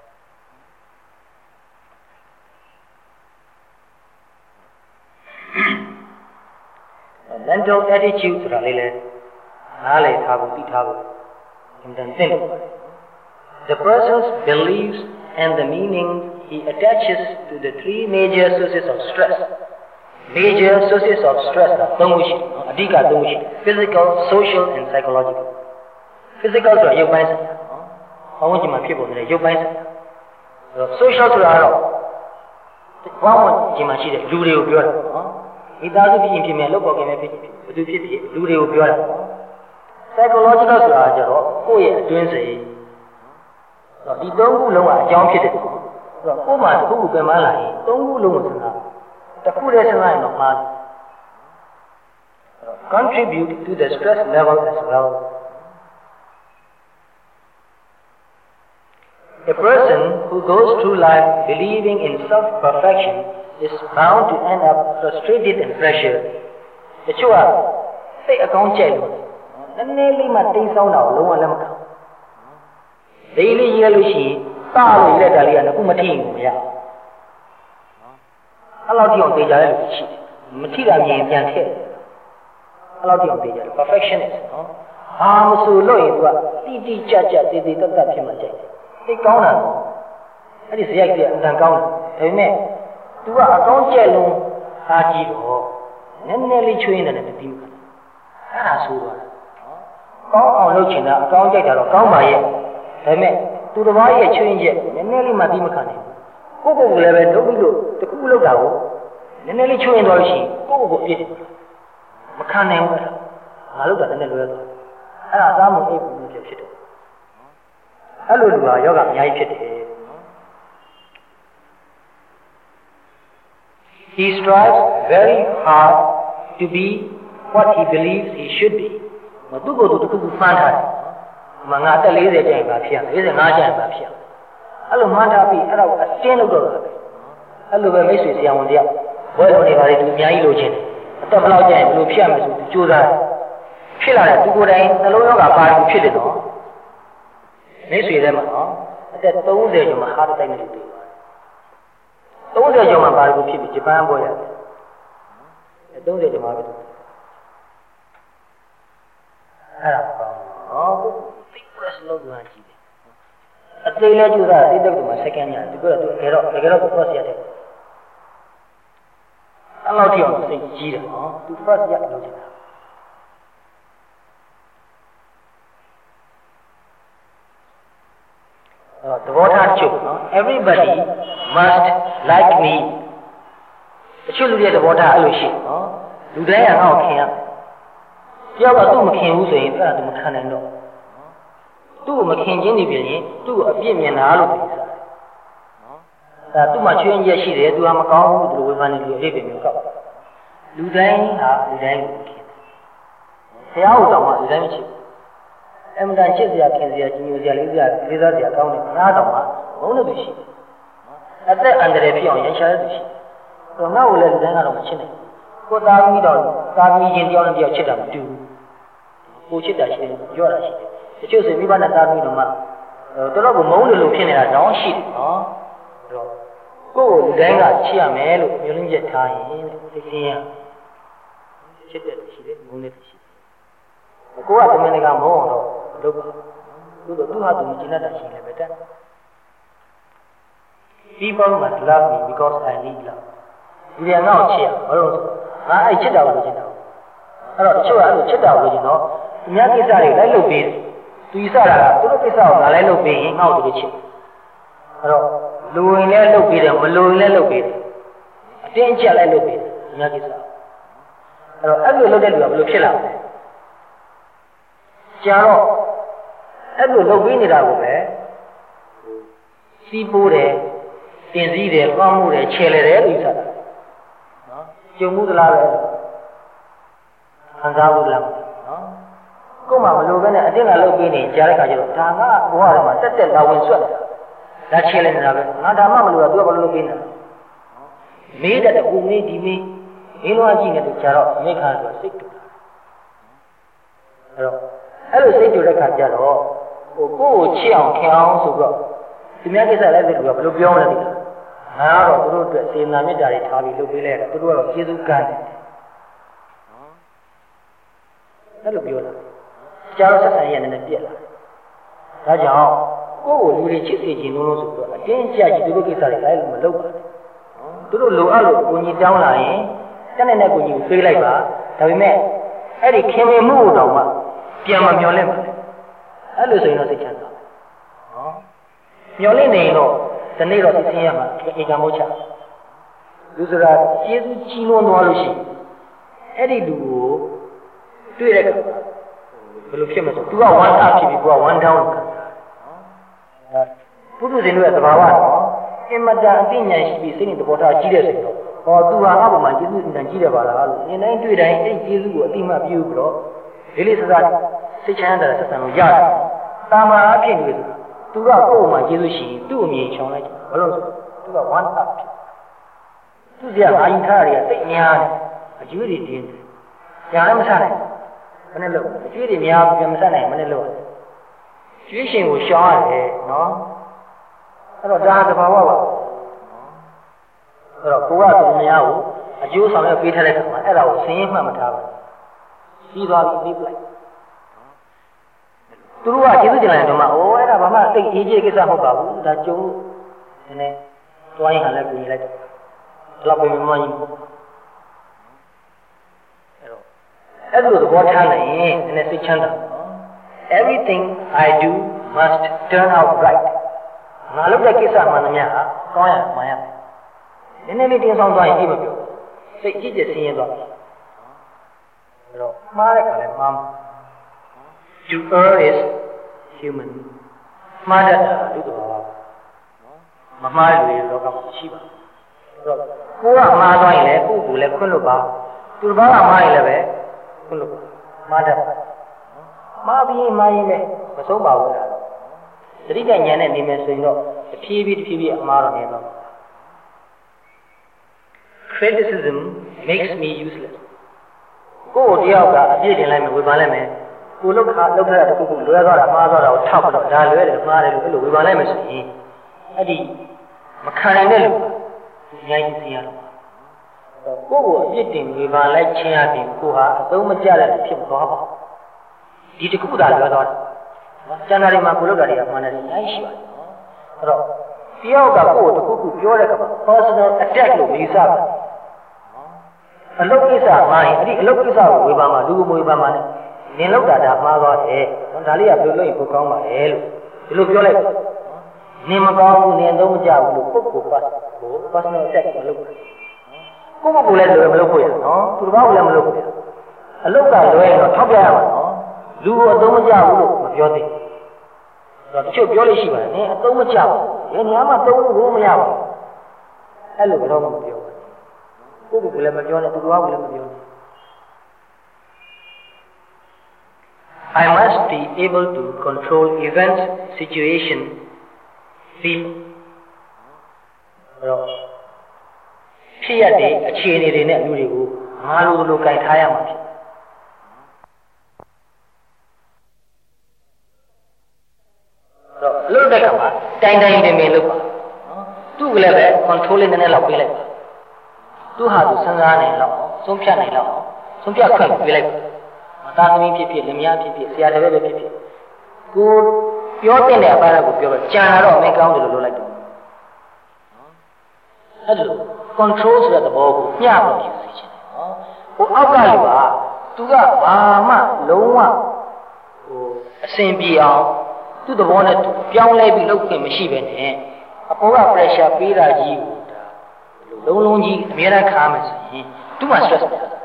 mental attitude ဆိုတာလေးလဲနားလည်ထားဖို့သိထားဖို့အင်တန်သင့် the person's beliefs and the meaning he attaches to the three major sources of stress major sources of stress သုံးခုရှိတယ်အဓိကသုံးခုရှိ physical social and psychological physical ဆိုတာရုပ်ပိုင်းဆိုင်ရာနော်ဘဝကြီးမှာဖြစ်ပေါ်နေတဲ့ရုပ်ပိုင်းဆိုင်ရာ social ဆိုတာတော့ဘဝကြီးမှာရှိတဲ့လူတွေကိုပြောတာနော်မိသားစုဖြစ်ရင်ဖြစ်မယ်လုပ်ပေါ်ခင်ပဲဖြစ်ဖြစ်ဘယ်သူဖြစ်ဖြစ်လူတွေကိုပြောတာ psychological ဆိုတာကျတော့ကိုယ့်ရဲ့အတွင်းစိတ်နော်ဒီသုံးခုလုံးကအကြောင်းဖြစ်တယ်ဆိုတော့ကိုယ်မှာတစ်ခုခုပြန်မလာရင်သုံးခုလုံးကိုစဉ်းစားတခုတည်းစဉ်းစားရင်တော့မှားတယ် contribute to the stress level as well. A person who goes through life believing in self-perfection is bound to end up frustrated and pressured. The chua say account check. The nearly my things sound out low and lemon. Daily yellow she တာလို့လက်တာလေးကခုမထိဘူးမရအဲ့လောက်ထိအောင်သိကြတဲ့လူရှိမထိတာမြင်ပြန်ထည့်အဲ့လောက်ထိအောင်သိကြတယ် perfectionist နော်ဘာမဆိုလို့ရင်သူကတိတိကျကျတည်တည်တတ်တတ်ဖြစ်မှကြိုက်တယ်သိကောင်းတာအဲ့ဒီဇယိုက်ကြီးအမှန်ကောင်းတယ်ဒါပေမဲ့ तू ကအကောင်းကျက်လုံးအားကြီးတော့နည်းနည်းလေးချွေးနေတယ်တတိမအဲ့ဒါဆိုတော့ကောင်းအောင်လုပ်ချင်တာအကောင်းကြိုက်တာတော့ကောင်းပါရဲ့ဒါပေမဲ့သူတစ်ပါးရဲ့ချွေးချက်နည်းနည်းလေးမှတိမခံနိုင်ဘူးကိုယ့်ကိုယ်လည်းပဲလုပ်ပြီးလို့တခုလုပ်တာကိုနည်းနည်းလေးချွေးရင်တော့ရှိကိုယ့်ကိုယ်ကိုပြစ်မခံနိုင်ဘူးငါလုပ်တာလည်းလွယ်သွားအဲ့ဒါအသားမအိပ်ဘူးဖြစ်ဖြစ်တယ်အဲ့လိုလူဟာယောဂအများကြီးဖြစ်တယ် He strives very hard to be what he believes he should be မသူ့ကိုယ်သူတစ်ခုခုဖန်ထားတယ်မငါတက်၄၀ကျရင်ပါဖြစ်ရ၄၅ကျရင်ပါဖြစ်ရအဲ့လိုမှန်းထားပြီးအဲ့ဒါကိုအတင်းလုပ်တော့တာပဲအဲ့လိုပဲမိတ်ဆွေဆရာဝန်တယောက်ဘွဲတော်နေပါလေသူအများကြီးလိုချင်တယ်အသက်ဘယ်လောက်ကျရင်ဘယ်လိုဖြစ်ရမလဲဆိုသူကြိုးစားတယ်ဖြစ်လာတဲ့သူကိုယ်တိုင်နှလုံးရောဂါပါလို့ဖြစ်တယ်နော်မိတ်ဆွေထဲမှာနော်အသက်၃၀ကျော်မှာဟာတတိုက်နဲ့တူတယ်၃၀ကျော်မှာပါလို့ဖြစ်ပြီးဂျပန်ပွဲရတယ်အဲ၃၀ကျော်မှာပဲအဲ့ဒါပေါ့နော်သိပရက်လို့ကကြည့်တယ်အသေးလေးကျူတာသိတဲ့တူမှာ second ညာဒီကတော့သူတကယ်တော့တကယ်တော့ first ရတယ်အဲ့လောက်ထိအောင်သိကြီးတယ်နော်သူ first ရလို့ချင်တာသဘောထားချုပ်နော် everybody must like me တချို့လူတွေသဘောထားအဲ့လိုရှိနော်လူတိုင်းကငါ့ကိုခင်ရတယောက်ကသူ့မခင်ဘူးဆိုရင်အဲ့ဒါသူမခံနိုင်တော့သူ့ကိုမခင်ချင်းနေပြင်ရင်သူ့ကိုအပြစ်မြင်တာလို့ပြောစားတယ်နော်ဒါသူ့မှာချွင်းချက်ရှိတယ်သူကမကောင်းဘူးသူလိုဝေဖန်နေလို့အိပ်ပင်မျိုးကောက်လူတိုင်းဟာလူတိုင်းကိုခင်ဘုရားဟောတော်မှာလူတိုင်းမချစ်အမှန်တန်ချစ်စရာခင်စရာကြီးညိုစရာလေးစရာလေးစားစရာကောင်းတယ်ငါတော့မှဘုန်းလို့သူရှိတယ်အသက်အန္တရာယ်ဖြစ်အောင်ရန်ရှာရသူရှိတယ်ငါ့ကိုလည်းလူတိုင်းကတော့မချစ်နိုင်ကိုသားသမီးတော်သားသမီးချင်းတယောက်နဲ့တယောက်ချစ်တာမတူဘူးကိုချစ်တာရှိတယ်ကြော့တာရှိတယ်တချို့ဆိုမိဘနဲ့သားသမီးတော်မှတော်တော်ကိုမုန်းတယ်လို့ဖြစ်နေတာတောင်းရှိတယ်နော်အဲ့တော့ကိုယ့်ကိုလူတိုင်းကချစ်ရမယ်လို့မျိုးလင်းချက်ထားရင်သိချင်းရချစ်တယ်ရှိတယ်မုန်းတယ်ရှိတယ်ကိုကသမင်ကမုန်းအောင်တော့လုပ်ပါသူတို့သူဟာသူကျင်တတ်ရှိတယ်ပဲတဲ့ People must love me because I need love ဒီရငါ့ကိုချစ်ရဘာလို့ငါအဲ့ချစ်တာကိုချစ်တာအဲ့တော့တချို့ကအဲ့လိုချစ်တာကိုချင်တော့သူများကိစ္စတွေလိုက်လုပ်ပေးသူစတာကသူတို့ကိစ္စကိုငါလိုက်လုပ်ပေးရင်ငါ့ကိုသူတို့ချစ်အဲ့တော့လူဝင်လည်းလုပ်ပေးတယ်မလူဝင်လည်းလုပ်ပေးတယ်အတင်းအကျပ်လည်းလုပ်ပေးတယ်သူများကိစ္စအဲ့တော့အဲ့လိုလုပ်တဲ့လူကဘယ်လိုဖြစ်လာလဲကြာတော့အဲ့လိုလုပ်ပေးနေတာကိုပဲစီးပိုးတယ်တင်စည်းတယ်ကောင်းမှုတယ်ခြေလေတယ်လို့ဆိုတာနော်ကျုံမှုသလားပဲခံစားမှုလားနော်ကို့မှာမလိုပဲနဲ့အတင်းကလုပ်ပေးနေကြားတဲ့ခါကျတော့ဒါကဘဝထဲမှာတက်တက်လာဝင်ဆွတ်တယ်ဒါခြေလေနေတာပဲငါဒါမှမလို့တော့သူကဘာလို့လုပ်ပေးနေတာမေးတဲ့ကူမေးဒီမေးမင်းတို့အကြည့်နေတယ်ကြာတော့မိခါဆိုစိတ်တူတာအဲ့တော့အဲ့လိုစိတ်တူတဲ့ခါကျတော့ဟိုကိုယ့်ကိုချစ်အောင်ခင်အောင်ဆိုတော့သူများကိစ္စလည်းသူကဘယ်လိုပြောမလဲဒီလားငါကတော့သူတို့အတွက်စေနာမေတ္တာတွေထားပြီးလုပ်ပေးလိုက်တာသူတို့ကတော့ကျေးဇူးကမ်းတယ်နော်အဲ့လိုပြောတာကြားတော့ဆက်ဆံရနေတဲ့ပြက်လာဒါကြောင့်ကိုယ့်ကိုလူတွေချစ်စေခြင်းလုံးလုံးဆိုတော့အတင်းကြပ်ကြီးသူတို့ကိစ္စတွေလည်းမလုပ်ပါနဲ့နော်သူတို့လိုအပ်လို့ကိုကြီးတောင်းလာရင်တက်နေတဲ့ကိုကြီးကိုပေးလိုက်ပါဒါပေမဲ့အဲ့ဒီခင်မင်မှုကိုတောင်မှပြန်မမျောလင့်ပါနဲ့အဲ့လိုဆိုရင်တော့စိတ်ချမ်းသာနော်မျောလင့်နေရင်တော့ဒီနေ့တော့သိသိရမှာအေကံမို့ချလူဆိုတာကျေးဇူးကြီးလွန်းသွားလို့ရှိရင်အဲ့ဒီလူကိုတွေ့တဲ့အခါဘယ်လိုဖြစ်မလဲဆိုသူက one up ဖြစ်ပြီးသူက one down လို့ခံစားတယ်ပုထုဇဉ်တို့ရဲ့သဘာဝနော်အင်မတန်အသိဉာဏ်ရှိပြီးစိတ်နဲ့သဘောထားကြီးတဲ့ဆိုတော့ဟောသူဟာအပေါ်မှာကျေးဇူးဉာဏ်ကြီးတယ်ပါလားလို့ဉာဏ်တိုင်းတွေ့တိုင်းအဲ့ဒီကျေးဇူးကိုအတိမတ်ပြုပြီးတော့ဒီလေးစစားစိတ်ချမ်းသာတဲ့ဆက်ဆံလို့ရတယ်တာမာအဖြစ်နေတယ်သူကကိုယ့်အမှကျေးဇူးရှိသူ့အမြင်ချောင်းလိုက်ဘာလို့ဆိုသူက one up သူ့စရာအာယုထားတွေကစိတ်များတယ်အကျွေးတွေတင်းတယ်ညာလည်းမဆနိုင်မနဲ့လို့အကျွေးတွေများပြန်မဆနိုင်မနဲ့လို့ကျွေးရှင်ကိုရှောင်းရတယ်နော်အဲ့တော့ဒါတဘာဝပါအဲ့တော့ကိုကသူများကိုအကျိုးဆောင်ရပေးထားတဲ့ခါမှာအဲ့ဒါကိုစင်းမှတ်မထားပါဘူးပြီးသွားပြီပြီးပလိုက်သူတို့ကကျေးဇူးတင်လိုက်တော့မှအိုးအဲ့ဒါဘာမှသိအေးကြီးကိစ္စမဟုတ်ပါဘူးဒါကျုံလို့နည်းနည်းတွိုင်းဟန်လည်းပြင်လိုက်တယ်ဒီလောက်ပဲမမကြီးအဲ့တော့အဲ့လိုသဘောထားနိုင်ရင်နည်းနည်းစိတ်ချမ်းသာ Everything I do must turn out right ငါလုပ်တဲ့ကိစ္စမှန်သမျှဟာကောင်းရမှန်ရမယ်နည်းနည်းလေးတင်းဆောင်သွားရင်အိပ်မပြောစိတ်ကြည့်ကြဆင်းရဲသွားတယ်အဲ့တော့မှားတဲ့ခါလဲမှား To err is human မှားတဲ့လူတော်ပါမမှားတဲ့လူလောကမှာရှိပါအဲ့တော့ကိုကမှားသွားရင်လည်းကိုယ့်ကိုယ်လည်းခွင့်လို့ပါသူတစ်ပါးကမှားရင်လည်းပဲခွင့်လို့ပါမှားတတ်ပါမှားပြီးမှားရင်လည်းမဆုံးပါဘူးလားသတိတဉာဏ်နဲ့နေမယ်ဆိုရင်တော့တဖြည်းဖြည်းတဖြည်းဖြည်းအမှားတော့နေတော့ Criticism makes me useless ကိုယ်တယောက်ကအပြစ်တင်လိုက်မယ်ဝေဖန်လိုက်မယ်ကိုယ်လောက်ခါလောက်ထားတာတခုခုလွဲသွားတာမှားသွားတာကိုထောက်ပြီးတော့ဒါလွဲတယ်မှားတယ်လို့အဲ့လိုဝေဖန်လိုက်မယ်ဆိုရင်အဲ့ဒီမခံနိုင်တဲ့လူအများကြီးသိရတော့ကိုယ့်ကိုအပြစ်တင်ဝေဖန်လိုက်ခြင်းအပြင်ကိုဟာအသုံးမကျတဲ့ဖြစ်သွားပါဒီတခုသာလွဲသွားတယ်နော်ကျန်တာတွေမှာကိုလောက်တာတွေကမှန်တယ်အများကြီးရှိပါတယ်အဲ့တော့တယောက်ကကိုယ်တခုခုပြောတဲ့အခါမှာ personal attack လို့ယူဆပါတယ်အလုပ်ကိစ္စမှာရင်အဲ့ဒီအလုပ်ကိစ္စကိုဝေဖန်မှာလူကိုဝေဖန်မှာနဲ့နင်လောက်တာဒါမှားသွားတယ်နော်ဒါလေးကဘယ်လိုလုပ်ရင်ပိုကောင်းပါလဲလို့ဒီလိုပြောလိုက်နင်မကောင်းဘူးနင်သုံးမကြဘူးလို့ပုဂ္ဂိုလ် pass ကို personal attack မလုပ်ဘူးကိုယ့်ဘက်ကိုလည်းလွယ်မလုပ်ဖို့ရနော်သူတစ်ပါးကိုလည်းမလုပ်ဘူးအလုပ်ကလွယ်ရင်တော့ထောက်ပြရမှာနော်လူကိုအသုံးမကျဘူးလို့မပြောသေးဘူးအဲ့တော့တချို့ပြောလို့ရှိပါတယ်နင်အသုံးမကျဘူးဘယ်နေရာမှာသုံးလို့မရပါဘူးအဲ့လိုတော့မပြောဘူးကိုယ့်ဘက်ကလည်းမပြောနဲ့သူတစ်ပါးကလည်းမပြောနဲ့ I must be able to control events, situation, feel. တော့ဖြစ်ရတဲ့အခြေအနေတွေနဲ့လူတွေကိုငါလိုလိုကြိုက်ထားရမှာဖြစ်တော့လို့တဲ့ကမှာတိုင်တိုင်ပင်ပင်လုပ်ပါနော်သူ့ကလည်းပဲ control လေးနည်းနည်းလောက်ပေးလိုက်ပါသူ့ဟာသူစဉ်းစားနေတော့ဆုံးဖြတ်နေတော့ဆုံးဖြတ်ခွင့်ပေးလိုက်ပါမသားသမီးဖြစ်ဖြစ်လင်မယားဖြစ်ဖြစ်ဆရာတပည့်ပဲဖြစ်ဖြစ်ကိုပြောတဲ့အပိုင်းကိုပြောတော့ကြံလာတော့မင်းကောင်းတယ်လို့လုပ်လိုက်တယ်အဲ့ဒါ control ဆိုတဲ့သဘောကိုမျှလို့ယူစီခြင်းနော်ဟိုအောက်ကလူကသူကဘာမှလုံးဝဟိုအဆင်ပြေအောင်သူ့သဘောနဲ့သူပြောင်းလဲပြီးလုပ်ခွင့်မရှိပဲနဲ့အပေါ်က pressure ပေးတာကြီးကိုဒါလုံးလုံးကြီးအများအားခါမယ်ဆိုရင်သူ့မှာ stress မရဘူးနော်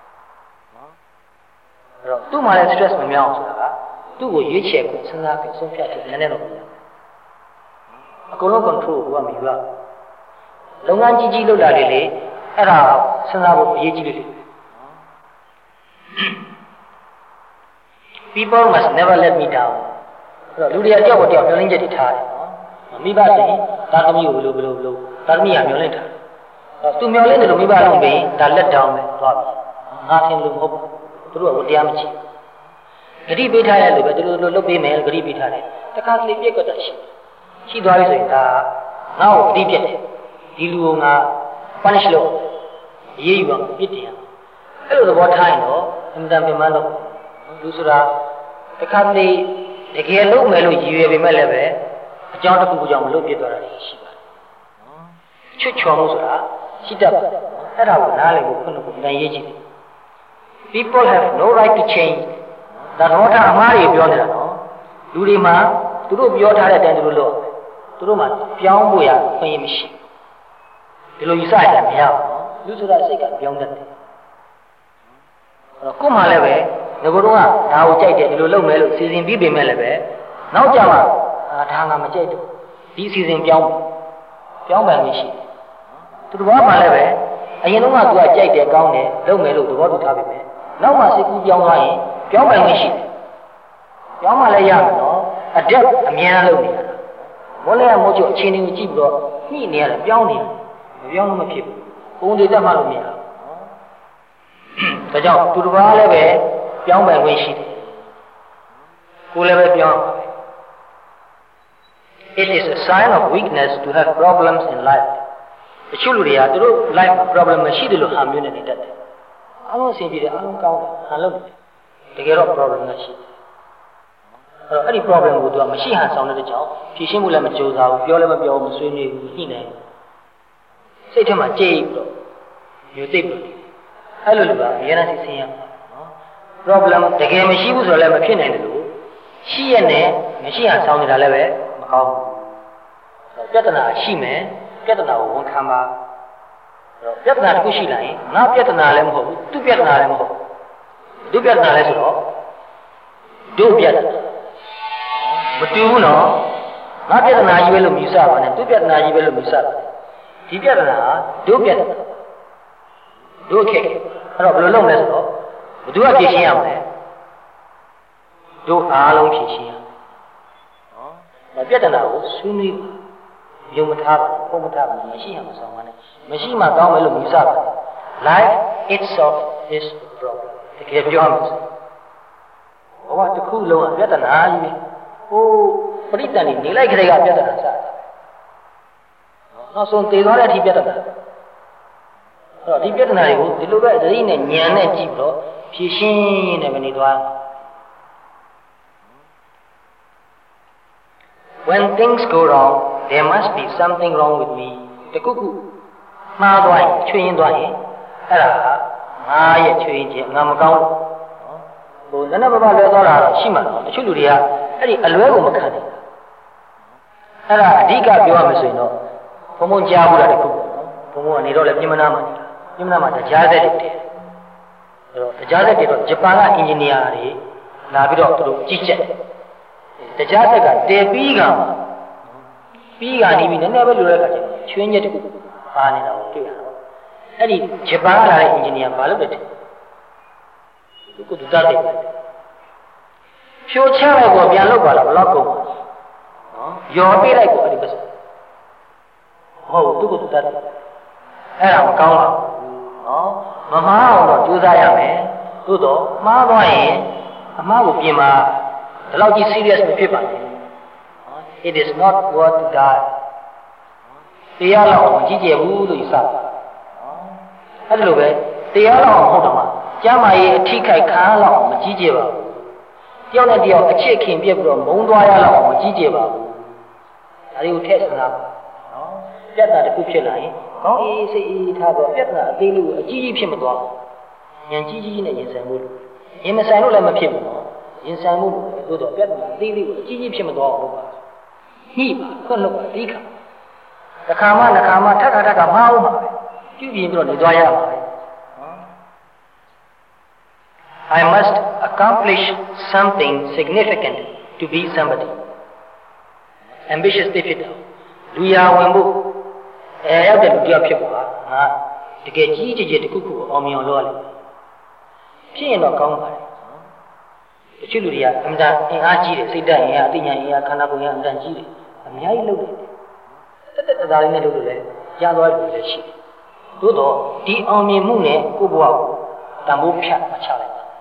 အဲ့တော့သူ့မှာလည်း stress မများအောင်ဆိုတာကသူ့ကိုရွေးချယ်ခွင့်စဉ်းစားပြီးဆုံးဖြတ်ချက်နည်းနည်းတော့မရဘူးအကုန်လုံး control ကိုကမယူရဘူးလုပ်ငန်းကြီးကြီးလုပ်တာလေလေအဲ့ဒါစဉ်းစားဖို့အရေးကြီးတယ် People must never let me down အဲ့တော့လူတွေအကြောက်ကိုတယောက်မျောလင်းချက်တွေထားတယ်နော်မိဘဆိုရင်တာသမီးကိုဘယ်လိုဘယ်လိုဘယ်လိုတာသမီးကမျောလင်းထားတယ်အဲ့သူမျောလင်းတယ်လို့မိဘလုံးပြီးဒါလက်တောင်းပဲသွားပြီငါထင်လို့မဟုတ်ဘူးသူတို့ကတရားမချစ်ဂတိပေးထားရလို့ပဲသူတို့လုပ်ပေးမယ်ဂတိပေးထားတယ်တခါတလေပြက်ကတည်းရှိရှိသွားပြီဆိုရင်ဒါငါ့ကိုဂတိပြက်တယ်ဒီလူကငါ punish လုပ်ရေးယူအောင်ပြစ်တင်ရအဲ့လိုသဘောထားရင်တော့အင်တန်ပင်မလို့လူဆိုတာတခါတလေတကယ်လုပ်မယ်လို့ရည်ရွယ်ပေမဲ့လည်းပဲအကြောင်းတစ်ခုခုကြောင့်မလုပ်ပြစ်သွားတာရှိပါတယ်နော်ချွတ်ချော်မှုဆိုတာရှိတတ်တယ်အဲ့ဒါကိုနားလည်ဖို့ခုနကပြန်ရေးကြည့်တယ် People have no right to change ဒါတော့ဒါအမှားတွေပြောနေတာနော်လူတွေမှာသူတို့ပြောထားတဲ့အတိုင်းသူတို့လုပ်သူတို့မှာပြောင်းဖို့ရခွင့်ရမရှိဒီလိုယူဆရမရဘူးလူဆိုတာစိတ်ကပြောင်းတတ်တယ်အဲ့တော့ကို့မှာလည်းပဲငကိုတော့ကဒါကိုကြိုက်တယ်ဒီလိုလုပ်မယ်လို့စီစဉ်ပြီးပြင်မဲ့လည်းပဲနောက်ကြမှာအာဒါငါမကြိုက်တော့ဒီစီစဉ်ပြောင်းပြောင်းပန်နေရှိသူတော်ဘာမှလည်းပဲအရင်တော့ကသူကကြိုက်တယ်ကောင်းတယ်လုပ်မယ်လို့သဘောတူထားပြီပဲနောက်မှစိတ်ကူးပြောင်းသွားရင်ပြောင်းပန်နေရှိတယ်ပြောင်းမှလည်းရမယ်နော်အတက်အများလုပ်နေတာမောလဲမို့ချုပ်အခြေအနေကိုကြည့်ပြီးတော့ညှိနေရတယ်ပြောင်းနေတယ်မပြောင်းလို့မဖြစ်ဘူးပုံတွေတက်မှလို့မရဘူးဒါကြောင့်သူတစ်ပါးလည်းပဲပြောင်းပန်ခွင့်ရှိတယ်ကိုယ်လည်းပဲပြောင်း it is a sign of weakness to have problems in life. The children are the life problemမရှိတယ်လို့ဟာမျိုးနဲ့နေတတ်တယ်။အားလုံးအဆင်ပြေတယ်အားလုံးကောင်းတယ်ဟာလို့တကယ်တော့ problem မရှိဘူး။အဲ့တော့အဲ့ဒီ problem ကိုသူကမရှိဟန်ဆောင်တဲ့ကြောင့်ဖြေရှင်းမှုလည်းမကြိုးစားဘူးပြောလည်းမပြောဘူးမဆွေးနွေးဘူးညှိနှိုင်းစိတ်ထဲမှာကြိတ်ပြီးတော့မျိုးသိပ်ပြီးအဲ့လိုလိုပါအရင်ကသိစင်းရမှာနော် problem တကယ်မရှိဘူးဆိုတော့လည်းမဖြစ်နိုင်တယ်လို့ရှိရနဲ့မရှိဟန်ဆောင်နေတာလည်းပဲမကောင်းဘူးပြဿနာရှိမယ်ပြဿနာကိုဝန်ခံပါပြဿနာတစ်ခုရှိလာရင်ငါပြဿနာလည်းမဟုတ်ဘူးသူပြဿနာလည်းမဟုတ်ဘူးသူပြဿနာလည်းဆိုတော့တို့ပြဿနာမတူဘူးနော်ငါပြဿနာကြီးပဲလို့မြည်ဆပါနဲ့သူပြဿနာကြီးပဲလို့မြည်ဆပါဒီပြဿနာဟာတို့ပြဿနာတို့ခက်အဲ့တော့ဘယ်လိုလုပ်မလဲဆိုတော့ဘယ်သူကဖြေရှင်းရမလဲတို့အားလုံးဖြေရှင်းရနော်ပြဿနာကိုဆွေးနွေးယုံမထားပါဘူးပုံမထားပါဘူးမရှိရမဆောင်ပါနဲ့မရှိမှကောင်းမယ်လို့မြည်ဆပါ life itself is the problem တကယ်ပြောရမယ်ဘဝတစ်ခုလုံးကပြဿနာကြီးပဲဟိုပရိသတ်နေနေလိုက်ခရေကပြဿနာစတယ်နောက်ဆုံးတည်သွားတဲ့အထိပြဿနာအဲ့တော့ဒီပြဿနာတွေကိုဒီလိုပဲသတိနဲ့ဉာဏ်နဲ့ကြည့်ပြီးတော့ဖြေရှင်းနေမနေသွား When things go wrong there must be something wrong with me တခုခုမှားသွားရင်ချွေရင်သွားရင်အဲ့ဒါငါရဲ့ချွေရင်ချင်းငါမကောင်းဘူးဟိုနည်းနည်းပါးပါးလွဲသွားတာတော့ရှိမှာတော့တချို့လူတွေကအဲ့ဒီအလွဲကိုမခံနိုင်ဘူးအဲ့ဒါအဓိကပြောရမယ်ဆိုရင်တော့ဘုံဘုံကြားဘူးလားတခုပေါ့နော်ဘုံဘုံကနေတော့လည်းပြင်မနာမှာနေတာပြင်မနာမှာတရားသက်တွေတည်းအဲ့တော့တရားသက်တွေတော့ဂျပန်ကအင်ဂျင်နီယာတွေလာပြီးတော့သူတို့ကြီးကြပ်တရားသက်ကတည်ပြီးကပြီးကနေပြီးနည်းနည်းပဲလိုတဲ့အခါကျချွင်းချက်တခုပါနေတာကိုတွေ့ရတော့အဲ့ဒီဂျပန်ကလာတဲ့အင်ဂျင်နီယာဘာလုပ်လဲသူကသူသားတယ်ဖြိုချလိုက်တော့ပြန်လုပ်ပါလားဘလောက်ကုန်ပါနော်ယော်ပေးလိုက်တော့အဲ့ဒီပစဟုတ်သူကသူသားတယ်အဲ့ဒါမကောင်းပါဘူးနော်မမှားအောင်တော့ကြိုးစားရမယ်သို့တော့မှားသွားရင်အမှားကိုပြင်ပါဒီလောက်ကြီး serious မဖြစ်ပါနဲ့ It is not worth to die တရားလောက်မကြီးကျယ်ဘူးလို့ယူဆပါအဲ့ဒါလိုပဲတရားလောက်မဟုတ်တော့မှကျမ်းမာရေးအထိခိုက်ခံလောက်မကြီးကျယ်ပါဘူးတယောက်နဲ့တယောက်အချစ်ခင်ပြက်ပြီးတော့မုန်းသွားရလောက်မကြီးကျယ်ပါဘူးဒါတွေကိုထည့်စမ်းပါနော်ပြဿနာတစ်ခုဖြစ်လာရင်ကောင်းအေးစိတ်အေးထားတော့ပြဿနာအသေးလေးကိုအကြီးကြီးဖြစ်မသွားဘူးဉာဏ်ကြီးကြီးနဲ့ရင်ဆိုင်မှုလို့ရင်မဆိုင်လို့လည်းမဖြစ်ဘူးနော်ရင်ဆိုင်မှုလို့တော့ပြဿနာအသေးလေးကိုအကြီးကြီးဖြစ်မသွားဘူးပါညှိပါခွတ်လို့ပါဒီခါတစ်ခါမှတစ်ခါမှထပ်ခါထပ်ခါမအောင်ပါပဲပြုပြင်ပြီးတော့နေသွားရပါပဲ I must accomplish something significant to be somebody ambitious ဖြစ်တယ်လူရဝင်ဖို့အဲရောက်တဲ့လူတယောက်ဖြစ်ပါဟာတကယ်ကြီးကြီးကြီးတစ်ခုခုကိုအောင်မြင်အောင်လုပ်ရလိမ့်မယ်ဖြစ်ရင်တော့ကောင်းပါတယ်တချို့လူတွေကအမှန်တန်အင်အားကြီးတယ်စိတ်ဓာတ်အင်အားအသိဉာဏ်အင်အားခန္ဓာကိုယ်အင်အားအမှန်တန်ကြီးတယ်အများကြီးလုပ်တယ်တက်တက်တသားလေးနဲ့လုပ်လို့လည်းရသွားတယ်လည်းရှိတယ်သို့တော့ဒီအောင်မြင်မှုနဲ့ကိုယ့်ဘဝကိုတန်ဖိုးဖြတ်မချလိုက်ပါ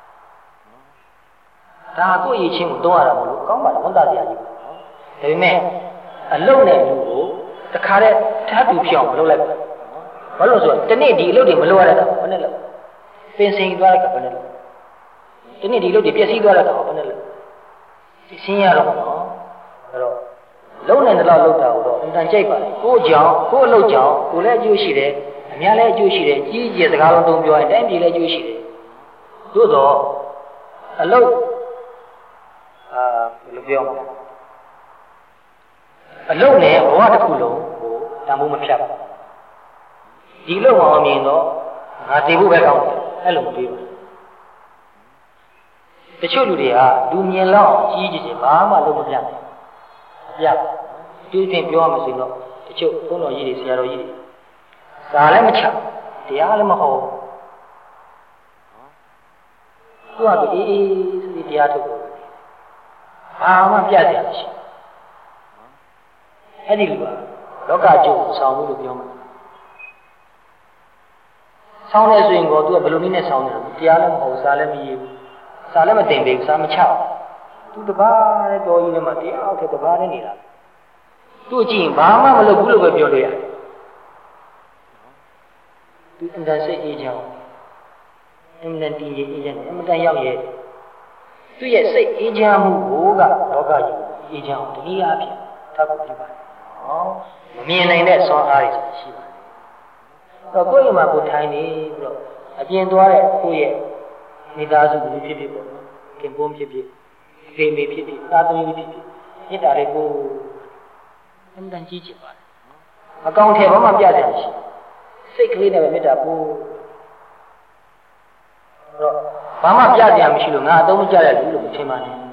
ဒါကိုယ့်ရည်ချင်းကိုတွန်းရတာမလို့ကောင်းပါလားဝန်တာစရာကြီးပါနော်ဒါပေမဲ့အလုပ်နဲ့လူကိုတခါတည်းထပ်တူဖြစ်အောင်မလုပ်လိုက်ပါဘူးဘာလို့ဆိုတော့ဒီနေ့ဒီအလုပ်တွေမလုပ်ရတဲ့ကောင်ဘယ်နဲ့လုပ်ပင်စင်သွားတဲ့ကောင်ဘယ်နဲ့လုပ်ဒီနေ့ဒီအလုပ်တွေပြည့်စည်သွားတဲ့ကောင်ဘယ်နဲ့လုပ်ဒီရှင်းရတော့နော်အဲ့တော့လုံးနိုင်တဲ့လောက်လုပ်တာကိုတော့အင်တန်ကြိုက်ပါလေကိုယ့်ကြောင့်ကိုယ့်အလုပ်ကြောင့်ကိုယ်လည်းအကျိုးရှိတယ်အများလည်းအကျိုးရှိတယ်ကြီးကြီးစကားလုံးသုံးပြောရင်တိုင်းပြည်လည်းအကျိုးရှိတယ်သို့တော့အလုပ်အာဘယ်လိုပြောမလဲအလုပ်နဲ့ဘဝတစ်ခုလုံးကိုတန်ဖိုးမဖြတ်ဘူးဒီလုပ်မအောင်မြင်တော့ငါတည်ဖို့ပဲကောင်းတယ်အဲ့လိုမတွေးဘူးတချို့လူတွေကလူမြင်လောက်ကြီးကြီးကြီးဘာမှလုပ်မပြနိုင်ဘူးပြတူးတင်ပြောရမယ်ဆိုတော့တချို့ဘုန်းတော်ကြီးတွေဆရာတော်ကြီးတွေစာလည်းမချတရားလည်းမဟောသူကအေးအေးဆိုပြီးတရားထုတ်တယ်ဘာမှပြတ်တယ်မရှိအဲ့ဒီလူကလောကကျုပ်ဆောင်မှုလို့ပြောမှာဆောင်းနေဆိုရင်ကိုသူကဘယ်လိုနည်းနဲ့ဆောင်းနေလဲတရားလည်းမဟုတ်စာလည်းမရဘူးစာလည်းမတင်ပေးဘူးစာမချဘူးသူတပါးတဲ့တော်ကြီးနဲ့မှတရားအောက်ထက်တပါးနဲ့နေတာသူ့ကြည့်ဘာမှမလုပ်ဘူးလို့ပဲပြောလို့ရတယ်သူအင်တာစိတ်အေးချမ်းအင်မတန်တည်ရအေးချမ်းအင်မတန်ရောက်ရဲ့သူ့ရဲ့စိတ်အေးချမ်းမှုကိုကလောကကြီးအေးချမ်းတနည်းအားဖြင့်ထောက်ကူပြုပါတယ်ဟောမမြင်နိုင်တဲ့ဆွမ်းအားတွေရှိပါတယ်တော့ကိုယ့်ရဲ့မှာကိုထိုင်နေပြီးတော့အပြင်သွားတဲ့ကိုယ့်ရဲ့မိသားစုကိုဖြစ်ဖြစ်ပေါ့နော်ခင်ပွန်းဖြစ်ဖြစ်ဖေမေဖြစ်ဖြစ်သားသမီးဖြစ်ဖြစ်မေတ္တာလေးကိုအမှန်တန်ကြီးကျယ်ပါတယ်အကောင့်ထဲဘာမှပြတယ်ရှိစိတ်ကလေးနဲ့ပဲမေတ္တာပို့တော့ဘာမှပြကြမရှိလို့ငါအသုံးမကျတဲ့လူလို့မထင်ပါနဲ့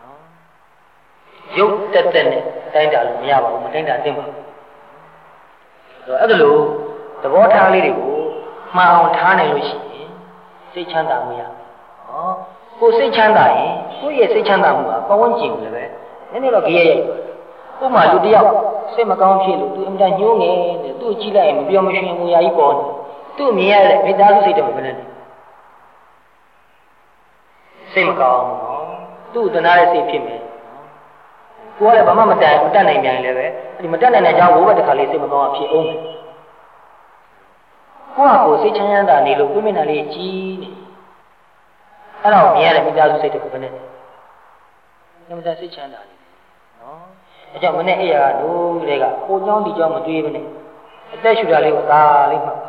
ရုပ်တက်တက်နဲ့တိုင်းတာလို့မရပါဘူးမတိုင်းတာသိမှာတော့အဲ့ဒါလို့သဘောထားလေးတွေကိုမှားအောင်ထားနိုင်လို့ရှိရင်စိတ်ချမ်းသာမှုရဟောကိုယ်စိတ်ချမ်းသာရင်ကိုယ့်ရဲ့စိတ်ချမ်းသာမှုကပဝန်းကျင်ကိုလည်းပဲနည်းနည်းတော့ကြရရိုက်ဥပမာလူတယောက်စိတ်မကောင်းဖြစ်လို့သူအင်တာညှိုးငယ်တယ်သူ့ကြည့်လိုက်ရင်မပြောမရှင်ငွေရာကြီးပေါ်တယ်သူ့မြင်ရတဲ့မိသားစုစိတ်တော့မနဲ့စိတ်မကောင်းဘူးသူ့တနာတဲ့စိတ်ဖြစ်မယ်ကိုယ်ကလည်းဘာမှမတတ်မတတ်နိုင်ပြန်လည်းပဲဒီမတတ်နိုင်တဲ့အကြောင်းကိုပဲတစ်ခါလေးစိတ်မကောင်းအောင်ဖြစ်အောင်မယ်ကိုယ့်ဟာကိုယ်စိတ်ချမ်းသာနေလို့ပြိမိနာလေးကြီးနေအဲ့တော့မြင်ရတဲ့မိသားစုစိတ်တော့ဘယ်နဲ့လဲမတတ်စိတ်ချမ်းသာနေနော်အဲကြောင့်မနေ့အဲ့ရတို့တွေကကိုเจ้าဒီเจ้าမတွေးဘဲနဲ့အသက်ရှူတာလေးကိုသာလေးမှတ်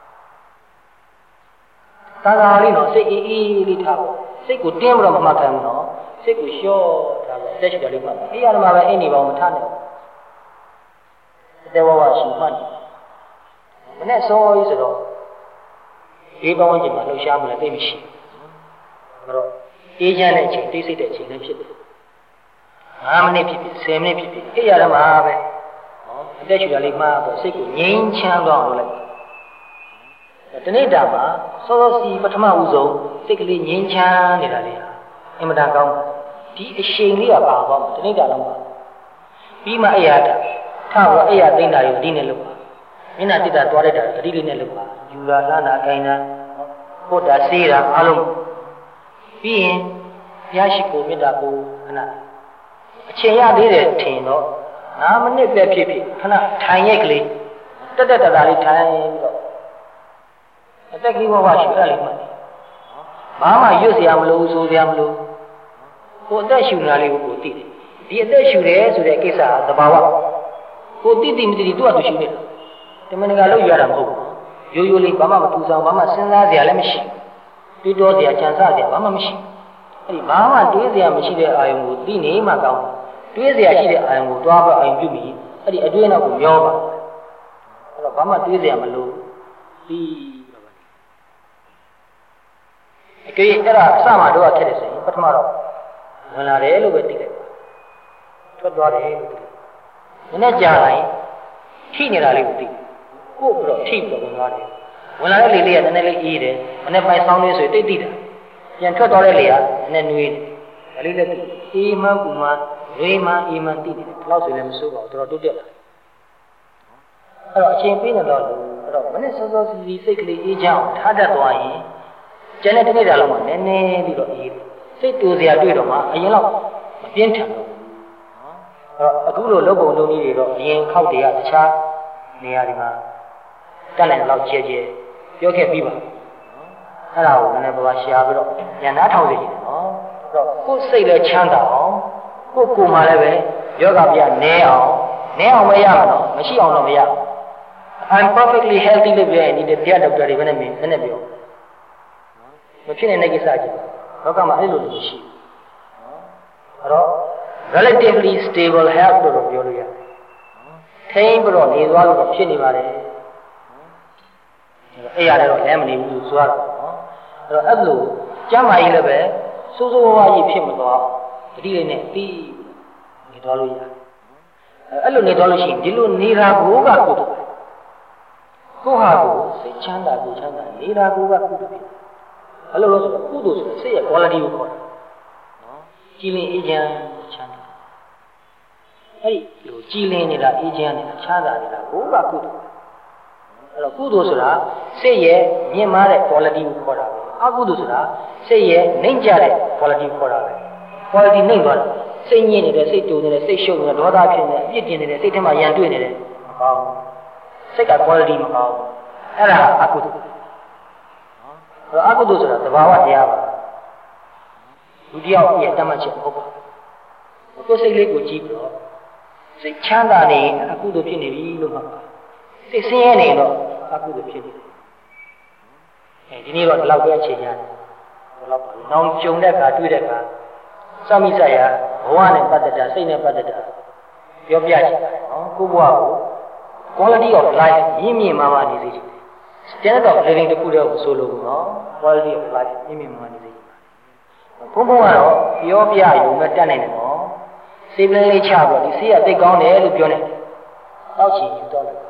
သာသာလေးနော်စိတ်အေးအေးလေးထားဖို့စိတ်ကိုတင်းပြီးတော့မမှတ်ခံဘူးနော်စိတ်ကိုလျှော့ထားဖို့အသက်ရှူတာလေးမှတ်အဲ့ရမှာပဲအိမ်နေပါဦးမထားနဲ့အသက်ဝဝရှူမှတ်နေမနေ့စောကြီးဆိုတော့ဒီဘဝချင်းမှာလှူရှားမှုလည်းသိမရှိဘူးဒါတော့အေးချမ်းတဲ့အချိန်တိတ်ဆိတ်တဲ့အချိန်လည်းဖြစ်တယ်၅မိနစ်ဖြစ်ဖြစ်၁၀မိနစ်ဖြစ်ဖြစ်အဲ့ရမှာပဲဟောအသက်ရှူတာလေးမှတ်ဖို့စိတ်ကိုငြိမ်းချမ်းသွားအောင်လုပ်လိုက်တနေ့တာမှာစောစောစီပထမဦးဆုံးစိတ်ကလေးငြိမ်းချမ်းနေတာလေအင်မတန်ကောင်းဒီအရှိန်လေးကပါသွားမှာတနေ့တာလုံးပါပြီးမှအဲ့ရတာထတော့အဲ့ရသိမ့်တာကိုဒီနဲ့လုပ်ပါမျက်နှာတိတ်တာသွားလိုက်တာတတိလေးနဲ့လုပ်ပါယူတာလှမ်းတာခိုင်းတာဟောတာစေးတာအားလုံးပြီးရင်ဘုရားရှိခိုးမေတ္တာကိုခဏအချိန်ရသေးတယ်ထင်တော့၅မိနစ်ပဲဖြစ်ဖြစ်ခဏထိုင်ရက်ကလေးတက်တက်တတာလေးထိုင်ပြီးတော့အသက်ကလေးဘဝရှူရလိမ့်မယ်ဘာမှရွတ်စရာမလိုဆိုစရာမလိုကိုအသက်ရှူနေတာလေးကိုကိုသိတယ်ဒီအသက်ရှူတယ်ဆိုတဲ့ကိစ္စကသဘာဝကိုသိသိမသိသိသူ့အတူရှူနေတာတမန်ကလို့ရတာမဟုတ်ဘူးရိုးရိုးလေးဘာမှမတူဆောင်ဘာမှစဉ်းစားစရာလည်းမရှိတွေးတောစရာကြံစစရာဘာမှမရှိအဲ့ဒီဘာမှတွေးစရာမရှိတဲ့အာယုံကိုသိနေမှကောင်းတွေးစရာရှိတဲ့အာယုံကိုတွားပြီးအာယုံပြုမိအဲ့ဒီအတွေးနောက်ကိုမျောပါအဲ့တော့ဘာမှတွေးစရာမလိုပြီးအကြိမ်အဲ့ဒါအစမှတော့ခက်တယ်ဆိုရင်ပထမတော့ဝင်လာတယ်လို့ပဲသိလိုက်ထွက်သွားတယ်လို့သိလိုက်နည်းနည်းကြာလိုက်ထိနေတာလေးကိုသိကို့ပြီးတော့ထိပြီးတော့ဝင်သွားတယ်ဝင်လာတဲ့လေလေးကနည်းနည်းလေးအေးတယ်နည်းနည်းပိုင်ဆောင်းလေးဆိုရင်တိတ်တိတ်တာပြန်ထွက်သွားတဲ့လေကနည်းနည်းနွေးတယ်ဒါလေးလည်းအေးမှပူမှရွေးမှအေးမှတိတယ်ဒီလောက်ဆိုလည်းမစိုးပါဘူးတော်တော်တိုးတက်လာအဲ့တော့အချိန်ပေးနေတော့အဲ့တော့မနေ့စောစောစီစီစိတ်ကလေးအေးချမ်းထားတတ်သွားရင်ကျန်တဲ့တနေ့တာလုံးမှာနည်းနည်းပြီးတော့အေးစိတ်တူစရာတွေ့တော့မှအရင်တော့မပြင်းထန်တော့ဘူးအဲ့တော့အခုလိုလုပ်ပုံလုပ်နည်းတွေတော့အရင်ခောက်တွေကတခြားနေရာတွေမှာတက်နိုင်တော့ကြဲကြဲပြောခဲ့ပြီးပါအဲ့ဒါကိုနည်းနည်းပါးပါးရှားပြီးတော့ညံနာထောင်စေချင်တယ်နော်အဲ့တော့ကိုယ်စိတ်လည်းချမ်းသာအောင်ကိုယ်ကိုယ်မှလည်းပဲယောဂပြနည်းအောင်နည်းအောင်မရမှာတော့မရှိအောင်တော့မရဘူး I'm perfectly healthy လို့ပြောရင်ဒီတရားဒေါက်တာတွေဘယ်နဲ့မင်းနဲ့ပြောမဖြစ်နေတဲ့ကိစ္စကြီးလောကမှာအဲ့လိုလိုရှိအဲ့တော့ relatively stable health လို့ပြောလို့ရတယ်ထိန်းပြီးတော့နေသွားလို့ဖြစ်နေပါတယ်အဲ့ရတယ်တော့လည်းမနေဘူးဆိုတော့အဲ့တော့အဲ့လိုကျမ်းမာရေးလည်းပဲစိုးစိုးဝါးဝါးကြီးဖြစ်မသွားတတိလေးနဲ့ပြီးနေသွားလို့ရတယ်အဲ့လိုနေသွားလို့ရှိရင်ဒီလိုနေတာကိုကကိုယ်တော့ကိုဟာကိုစိတ်ချမ်းသာကိုချမ်းသာနေတာကိုကကုသိုလ်ဖြစ်အဲ့လိုလို့ဆိုတော့ကုသိုလ်ဆိုစိတ်ရဲ့ quality ကိုခေါ်တယ်နော်ကြည်လင်အေးချမ်းချမ်းသာအဲ့ဒီလိုကြည်လင်နေတာအေးချမ်းနေတာချမ်းသာနေတာကိုကကုသိုလ်အဲ့တော့ကုသိုလ်ဆိုတာစိတ်ရဲ့မြင့်မားတဲ့ quality ကိုခေါ်တာပဲအကုသိုလ်ဆိုတာစိတ်ရဲ့နှိမ့်ကျတဲ့ quality ကိုခေါ်တာပဲ quality နှိမ့်သွားတယ်စိတ်ညစ်နေတယ်စိတ်တူနေတယ်စိတ်ရှုပ်နေတယ်ဒေါသဖြစ်နေတယ်အပြစ်တင်နေတယ်စိတ်ထဲမှာရန်တွေ့နေတယ်မကောင်းစိတ်က quality မကောင်းအဲ့ဒါအကုသိုလ်နော်အကုသိုလ်ဆိုတာသဘာဝတရားပါလူတယောက်ရဲ့တတ်မှတ်ချက်ဟုတ်ပါကိုယ်စိတ်လေးကိုကြည့်ပြီးတော့စိတ်ချမ်းသာနေအကုသိုလ်ဖြစ်နေပြီလို့မှတ်ပါစိတ်ဆင်းရဲနေတော့အကုသိုလ်ဖြစ်နေတယ်အဲဒီနေ့တော့ဒီလောက်ပဲအခြေရတယ်ဒီလောက်ပါနောက်ကြုံတဲ့အခါတွေ့တဲ့အခါစမိစရာဘဝနဲ့ပတ်သက်တာစိတ်နဲ့ပတ်သက်တာပြောပြချင်တယ်နော်ကိုယ့်ဘဝကို quality of life ရင်းမြစ်မှမှနေစေချင်တယ် standard of living တခုတည်းကိုဆိုလို့နော် quality of life ရင်းမြစ်မှမှနေစေချင်တယ်ဘုံဘုံကတော့ပြောပြရုံနဲ့တတ်နိုင်တယ်နော်စေပလင်းလေးချပြီးတော့ဒီဆေးကသိကောင်းတယ်လို့ပြောနေတယ်တောက်ချင်ယူတော့